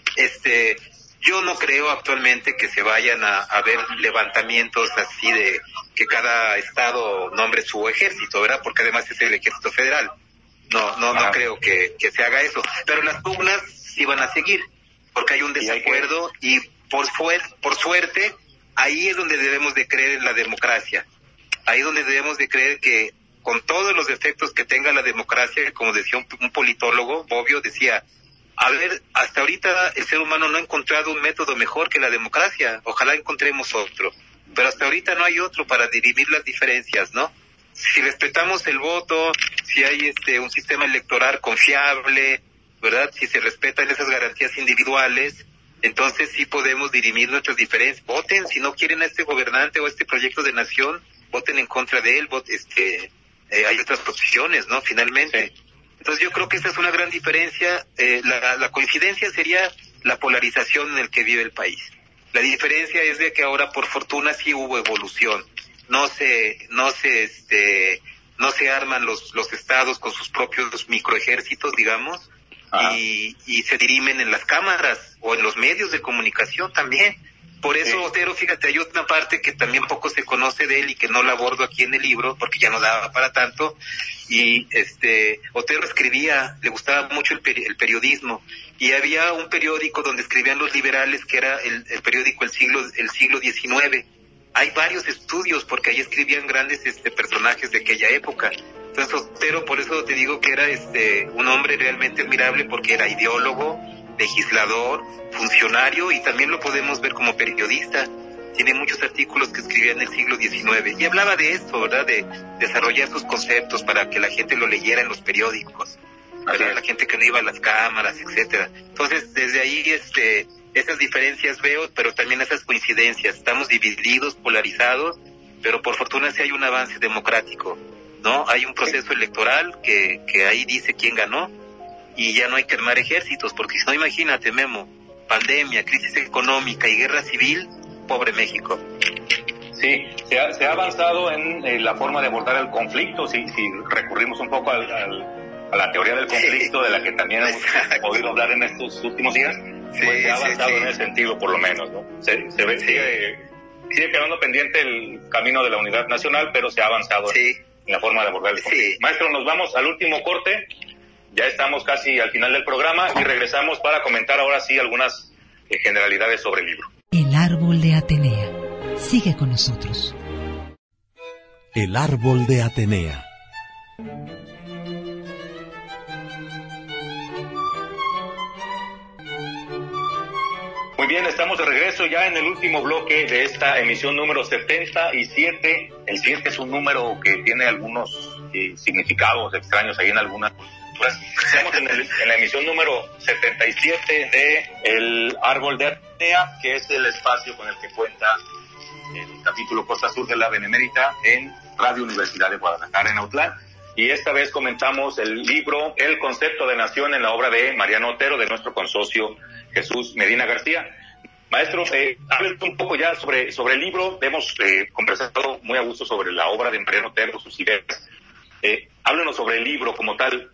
yo no creo actualmente que se vayan a ver levantamientos así de que cada estado nombre su ejército, ¿verdad? Porque además es el ejército federal. No creo que se haga eso. Pero las pugnas sí van a seguir, porque hay un desacuerdo y por suerte, ahí es donde debemos de creer en la democracia. Ahí es donde debemos de creer que con todos los defectos que tenga la democracia, como decía un politólogo, Bobbio decía, a ver, hasta ahorita el ser humano no ha encontrado un método mejor que la democracia, ojalá encontremos otro, pero hasta ahorita no hay otro para dirimir las diferencias, ¿no? Si respetamos el voto, si hay un sistema electoral confiable, ¿verdad? Si se respetan esas garantías individuales, entonces sí podemos dirimir nuestras diferencias. Voten, si no quieren a este gobernante o a este proyecto de nación, voten en contra de él, hay otras posiciones, ¿no? Finalmente. Sí. Entonces yo creo que esa es una gran diferencia. La coincidencia sería la polarización en el que vive el país. La diferencia es de que ahora por fortuna sí hubo evolución. No se arman los estados con sus propios microejércitos, digamos, y se dirimen en las cámaras o en los medios de comunicación también. Por eso, sí. Otero, fíjate, hay otra parte que también poco se conoce de él y que no la abordo aquí en el libro porque ya no daba para tanto. Y Otero escribía, le gustaba mucho el periodismo, y había un periódico donde escribían los liberales que era el periódico el siglo XIX. Hay varios estudios porque ahí escribían grandes personajes de aquella época. Entonces Otero, por eso te digo que era un hombre realmente admirable porque era ideólogo, legislador, funcionario, y también lo podemos ver como periodista. Tiene muchos artículos que escribía en el siglo XIX y hablaba de esto, ¿verdad? De desarrollar sus conceptos para que la gente lo leyera en los periódicos, para la gente que no iba a las cámaras, etcétera. Entonces, desde ahí esas diferencias veo, pero también esas coincidencias. Estamos divididos, polarizados, pero por fortuna sí hay un avance democrático, ¿no? Hay un proceso electoral que ahí dice quién ganó, y ya no hay que armar ejércitos, porque si no, imagínate, Memo, pandemia, crisis económica y guerra civil, pobre México. Sí, se ha avanzado en la forma de abordar el conflicto, si recurrimos un poco a la teoría del conflicto, de la que también hemos podido hablar en estos últimos días, pues se ha avanzado en ese sentido, por lo menos, ¿no? Sigue quedando pendiente el camino de la unidad nacional, pero se ha avanzado en la forma de abordar el conflicto. Maestro, nos vamos al último corte. Ya estamos casi al final del programa y regresamos para comentar ahora sí algunas generalidades sobre el libro. El árbol de Atenea. Sigue con nosotros. El árbol de Atenea. Muy bien, estamos de regreso ya en el último bloque de esta emisión número 77. El 7 es un número que tiene algunos significados extraños ahí en algunas. Estamos en la emisión número 77 de El Árbol de Atenea, que es el espacio con el que cuenta el capítulo Costa Sur de la Benemérita en Radio Universidad de Guadalajara, en Autlán. Y esta vez comentamos el libro El Concepto de Nación, en la obra de Mariano Otero, de nuestro consocio Jesús Medina García. Maestro, háblenos un poco ya sobre el libro. Hemos conversado muy a gusto sobre la obra de Mariano Otero, sus ideas. Háblenos sobre el libro como tal.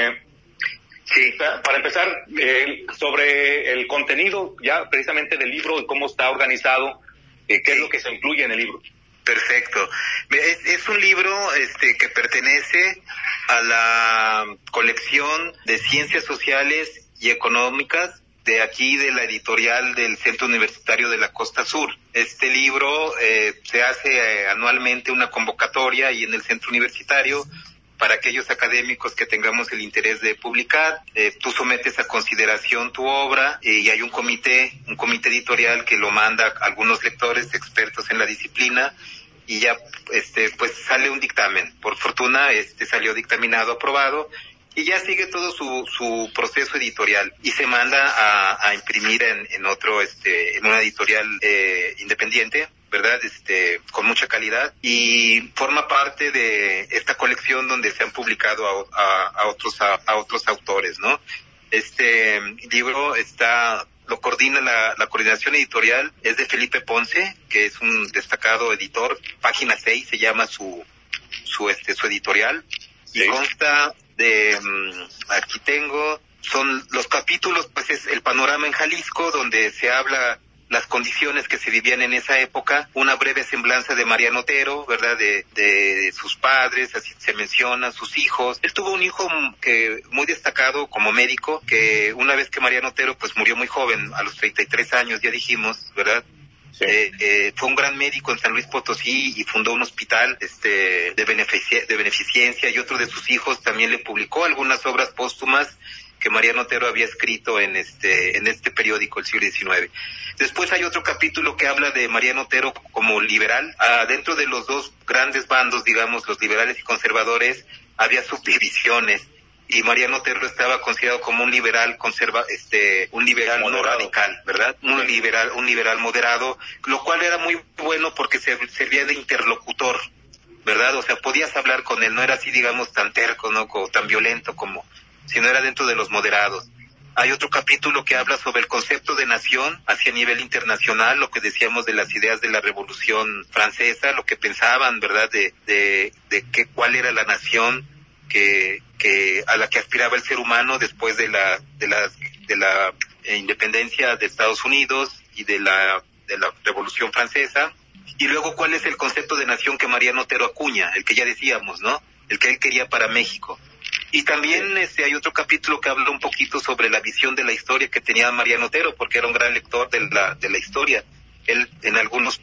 Sí. Para empezar, sobre el contenido ya precisamente del libro y cómo está organizado, qué es lo que se incluye en el libro. Perfecto. Es un libro que pertenece a la colección de Ciencias Sociales y Económicas de aquí, de la editorial del Centro Universitario de la Costa Sur. Este libro se hace anualmente una convocatoria y en el Centro Universitario para aquellos académicos que tengamos el interés de publicar. Tú sometes a consideración tu obra y hay un comité editorial que lo manda a algunos lectores expertos en la disciplina y ya pues sale un dictamen. Por fortuna salió dictaminado, aprobado, y ya sigue todo su proceso editorial y se manda a imprimir en una editorial independiente, ¿verdad? Con mucha calidad, y forma parte de esta colección donde se han publicado a otros autores, ¿no? Este libro lo coordina la coordinación editorial, es de Felipe Ponce, que es un destacado editor. Página 6 se llama su editorial, sí. Y consta de, aquí tengo, son los capítulos, pues es el panorama en Jalisco, donde se habla las condiciones que se vivían en esa época, una breve semblanza de Mariano Otero, ¿verdad? De sus padres, así se menciona, sus hijos. Él tuvo un hijo que muy destacado como médico, que una vez que Mariano Otero pues murió muy joven, a los 33 años, ya dijimos, ¿verdad? Sí. Fue un gran médico en San Luis Potosí y fundó un hospital de beneficencia, y otro de sus hijos también le publicó algunas obras póstumas que Mariano Otero había escrito en este periódico, el siglo XIX. Después hay otro capítulo que habla de Mariano Otero como liberal. Dentro de los dos grandes bandos, digamos, los liberales y conservadores, había subdivisiones, y Mariano Otero estaba considerado como un liberal un liberal moderado, no radical, ¿verdad? Un liberal moderado, lo cual era muy bueno porque servía de interlocutor, ¿verdad? O sea, podías hablar con él, no era así, digamos, tan terco, ¿no? O tan violento sino era dentro de los moderados. Hay otro capítulo que habla sobre el concepto de nación hacia nivel internacional, lo que decíamos de las ideas de la Revolución Francesa, lo que pensaban, ¿verdad? Cuál era la nación a la que aspiraba el ser humano después de la independencia de Estados Unidos y de la Revolución Francesa. Y luego, ¿cuál es el concepto de nación que Mariano Otero acuña? El que ya decíamos, ¿no? El que él quería para México. Y también hay otro capítulo que habla un poquito sobre la visión de la historia que tenía Mariano Otero, porque era un gran lector de la historia. Él en algunos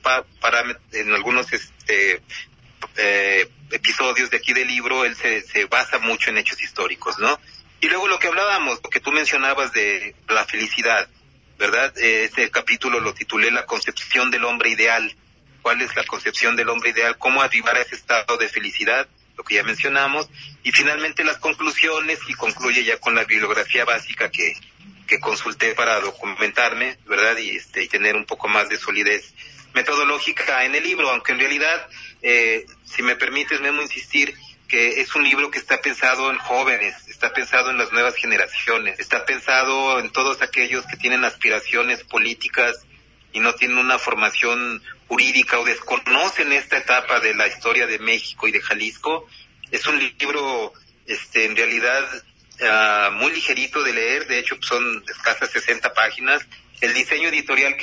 episodios de aquí del libro, él se basa mucho en hechos históricos, ¿no? Y luego lo que hablábamos, lo que tú mencionabas de la felicidad, ¿verdad? Este capítulo lo titulé La concepción del hombre ideal. ¿Cuál es la concepción del hombre ideal? ¿Cómo arribar a ese estado de felicidad? Lo que ya mencionamos. Y finalmente las conclusiones, y concluye ya con la bibliografía básica que consulté para documentarme, ¿verdad? Y tener un poco más de solidez metodológica en el libro, aunque en realidad, si me permites, Memo, insistir que es un libro que está pensado en jóvenes, está pensado en las nuevas generaciones, está pensado en todos aquellos que tienen aspiraciones políticas y no tienen una formación jurídica o desconocen esta etapa de la historia de México y de Jalisco. Es un libro, en realidad, muy ligerito de leer, de hecho son escasas 60 páginas. El diseño editorial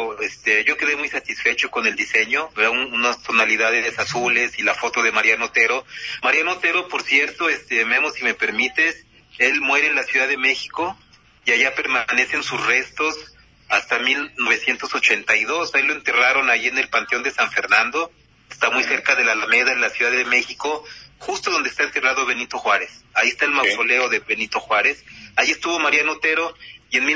yo quedé muy satisfecho con el diseño, veo unas tonalidades azules y la foto de Mariano Otero. Mariano Otero, por cierto, Memo, si me permites, él muere en la Ciudad de México y allá permanecen sus restos hasta 1982, ahí lo enterraron ahí en el Panteón de San Fernando, está muy cerca de la Alameda en la Ciudad de México, justo donde está enterrado Benito Juárez, ahí está el mausoleo de Benito Juárez, ahí estuvo Mariano Otero, y en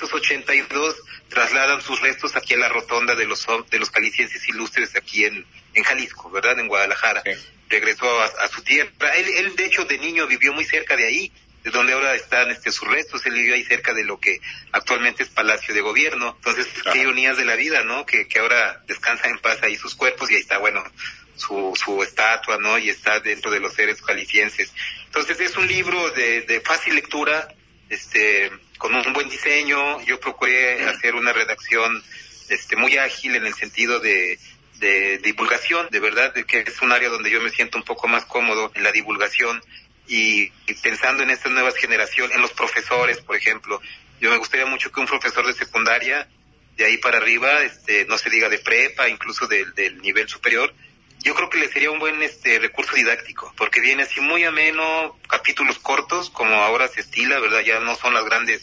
1982 trasladan sus restos aquí a la rotonda de los jaliscienses ilustres aquí en Jalisco, ¿verdad? En Guadalajara. Sí. Regresó a su tierra. Él de hecho de niño vivió muy cerca de ahí, de donde ahora están sus restos. Él vivió ahí cerca de lo que actualmente es Palacio de Gobierno. Entonces, qué ironías de la vida, ¿no? Que ahora descansan en paz ahí sus cuerpos y ahí está, bueno, su estatua, ¿no? Y está dentro de los seres jaliscienses. Entonces, es un libro de fácil lectura, con un buen diseño. Yo procuré hacer una redacción muy ágil en el sentido de divulgación, de verdad, de que es un área donde yo me siento un poco más cómodo en la divulgación y pensando en estas nuevas generaciones, en los profesores, por ejemplo. Yo me gustaría mucho que un profesor de secundaria, de ahí para arriba, no se diga de prepa, incluso del nivel superior, yo creo que le sería un buen recurso didáctico, porque viene así muy ameno, capítulos cortos, como ahora se estila, ¿verdad? Ya no son las grandes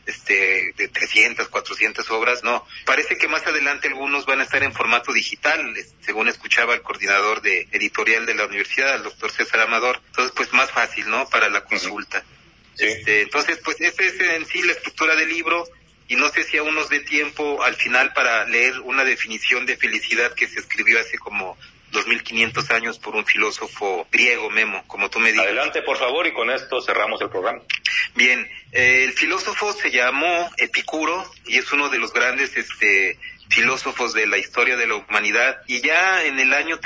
de 300, 400 obras, no. Parece que más adelante algunos van a estar en formato digital, según escuchaba el coordinador de editorial de la universidad, el doctor César Amador. Entonces, pues más fácil, ¿no? Para la consulta. Sí. Entonces, pues esa es en sí la estructura del libro, y no sé si aún nos dé tiempo al final para leer una definición de felicidad que se escribió hace como 2500 años por un filósofo griego, Memo, como tú me digas. Adelante, por favor, y con esto cerramos el programa. Bien, el filósofo se llamó Epicuro y es uno de los grandes filósofos de la historia de la humanidad, y ya en el año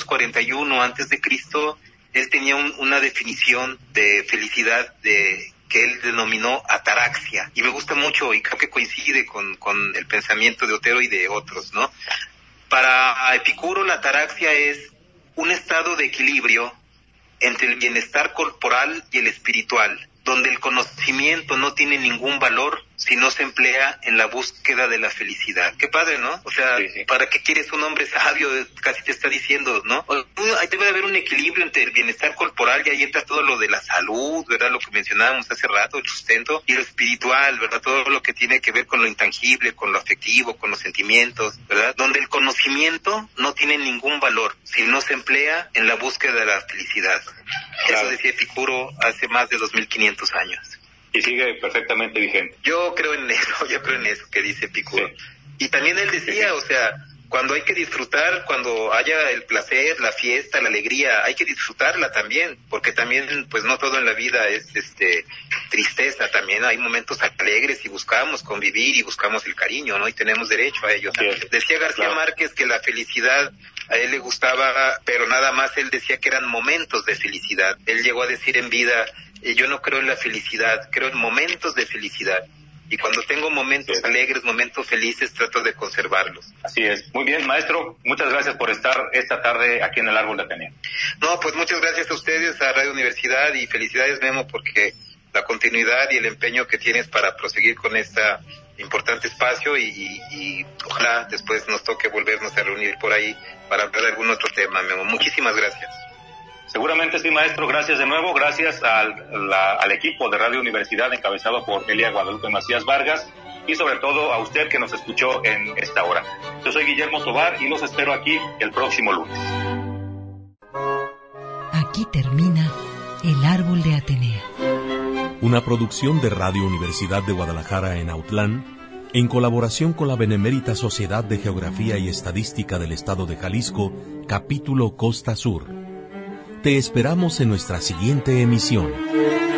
341 antes de Cristo él tenía una definición de felicidad que él denominó ataraxia, y me gusta mucho y creo que coincide con el pensamiento de Otero y de otros, ¿no? Para Epicuro la ataraxia es un estado de equilibrio entre el bienestar corporal y el espiritual, donde el conocimiento no tiene ningún valor si no se emplea en la búsqueda de la felicidad. Qué padre, ¿no? O sea, sí. ¿Para qué quieres un hombre sabio? Casi te está diciendo, ¿no? Ahí debe haber un equilibrio entre el bienestar corporal, y ahí entra todo lo de la salud, ¿verdad? Lo que mencionábamos hace rato, el sustento, y lo espiritual, ¿verdad? Todo lo que tiene que ver con lo intangible, con lo afectivo, con los sentimientos, ¿verdad? Donde el conocimiento no tiene ningún valor si no se emplea en la búsqueda de la felicidad. Claro. Eso decía Epicuro hace más de 2500 años. Y sigue perfectamente vigente. Yo creo en eso que dice Epicuro. Sí. Y también él decía, o sea, cuando hay que disfrutar, cuando haya el placer, la fiesta, la alegría, hay que disfrutarla también, porque también, pues no todo en la vida es tristeza, también hay momentos alegres y buscamos convivir y buscamos el cariño, ¿no? Y tenemos derecho a ello. Sí. Decía García Márquez que la felicidad a él le gustaba, pero nada más él decía que eran momentos de felicidad. Él llegó a decir en vida, yo no creo en la felicidad, creo en momentos de felicidad. Y cuando tengo momentos alegres, momentos felices, trato de conservarlos. Así es. Muy bien, maestro. Muchas gracias por estar esta tarde aquí en el Árbol de Atenea. No, pues muchas gracias a ustedes, a Radio Universidad, y felicidades, Memo, porque la continuidad y el empeño que tienes para proseguir con este importante espacio y ojalá después nos toque volvernos a reunir por ahí para hablar de algún otro tema, Memo. Muchísimas gracias. Seguramente sí, maestro. Gracias de nuevo. Gracias al equipo de Radio Universidad encabezado por Elia Guadalupe Macías Vargas y sobre todo a usted que nos escuchó en esta hora. Yo soy Guillermo Tovar y los espero aquí el próximo lunes. Aquí termina El Árbol de Atenea. Una producción de Radio Universidad de Guadalajara en Autlán, en colaboración con la Benemérita Sociedad de Geografía y Estadística del Estado de Jalisco, capítulo Costa Sur. Te esperamos en nuestra siguiente emisión.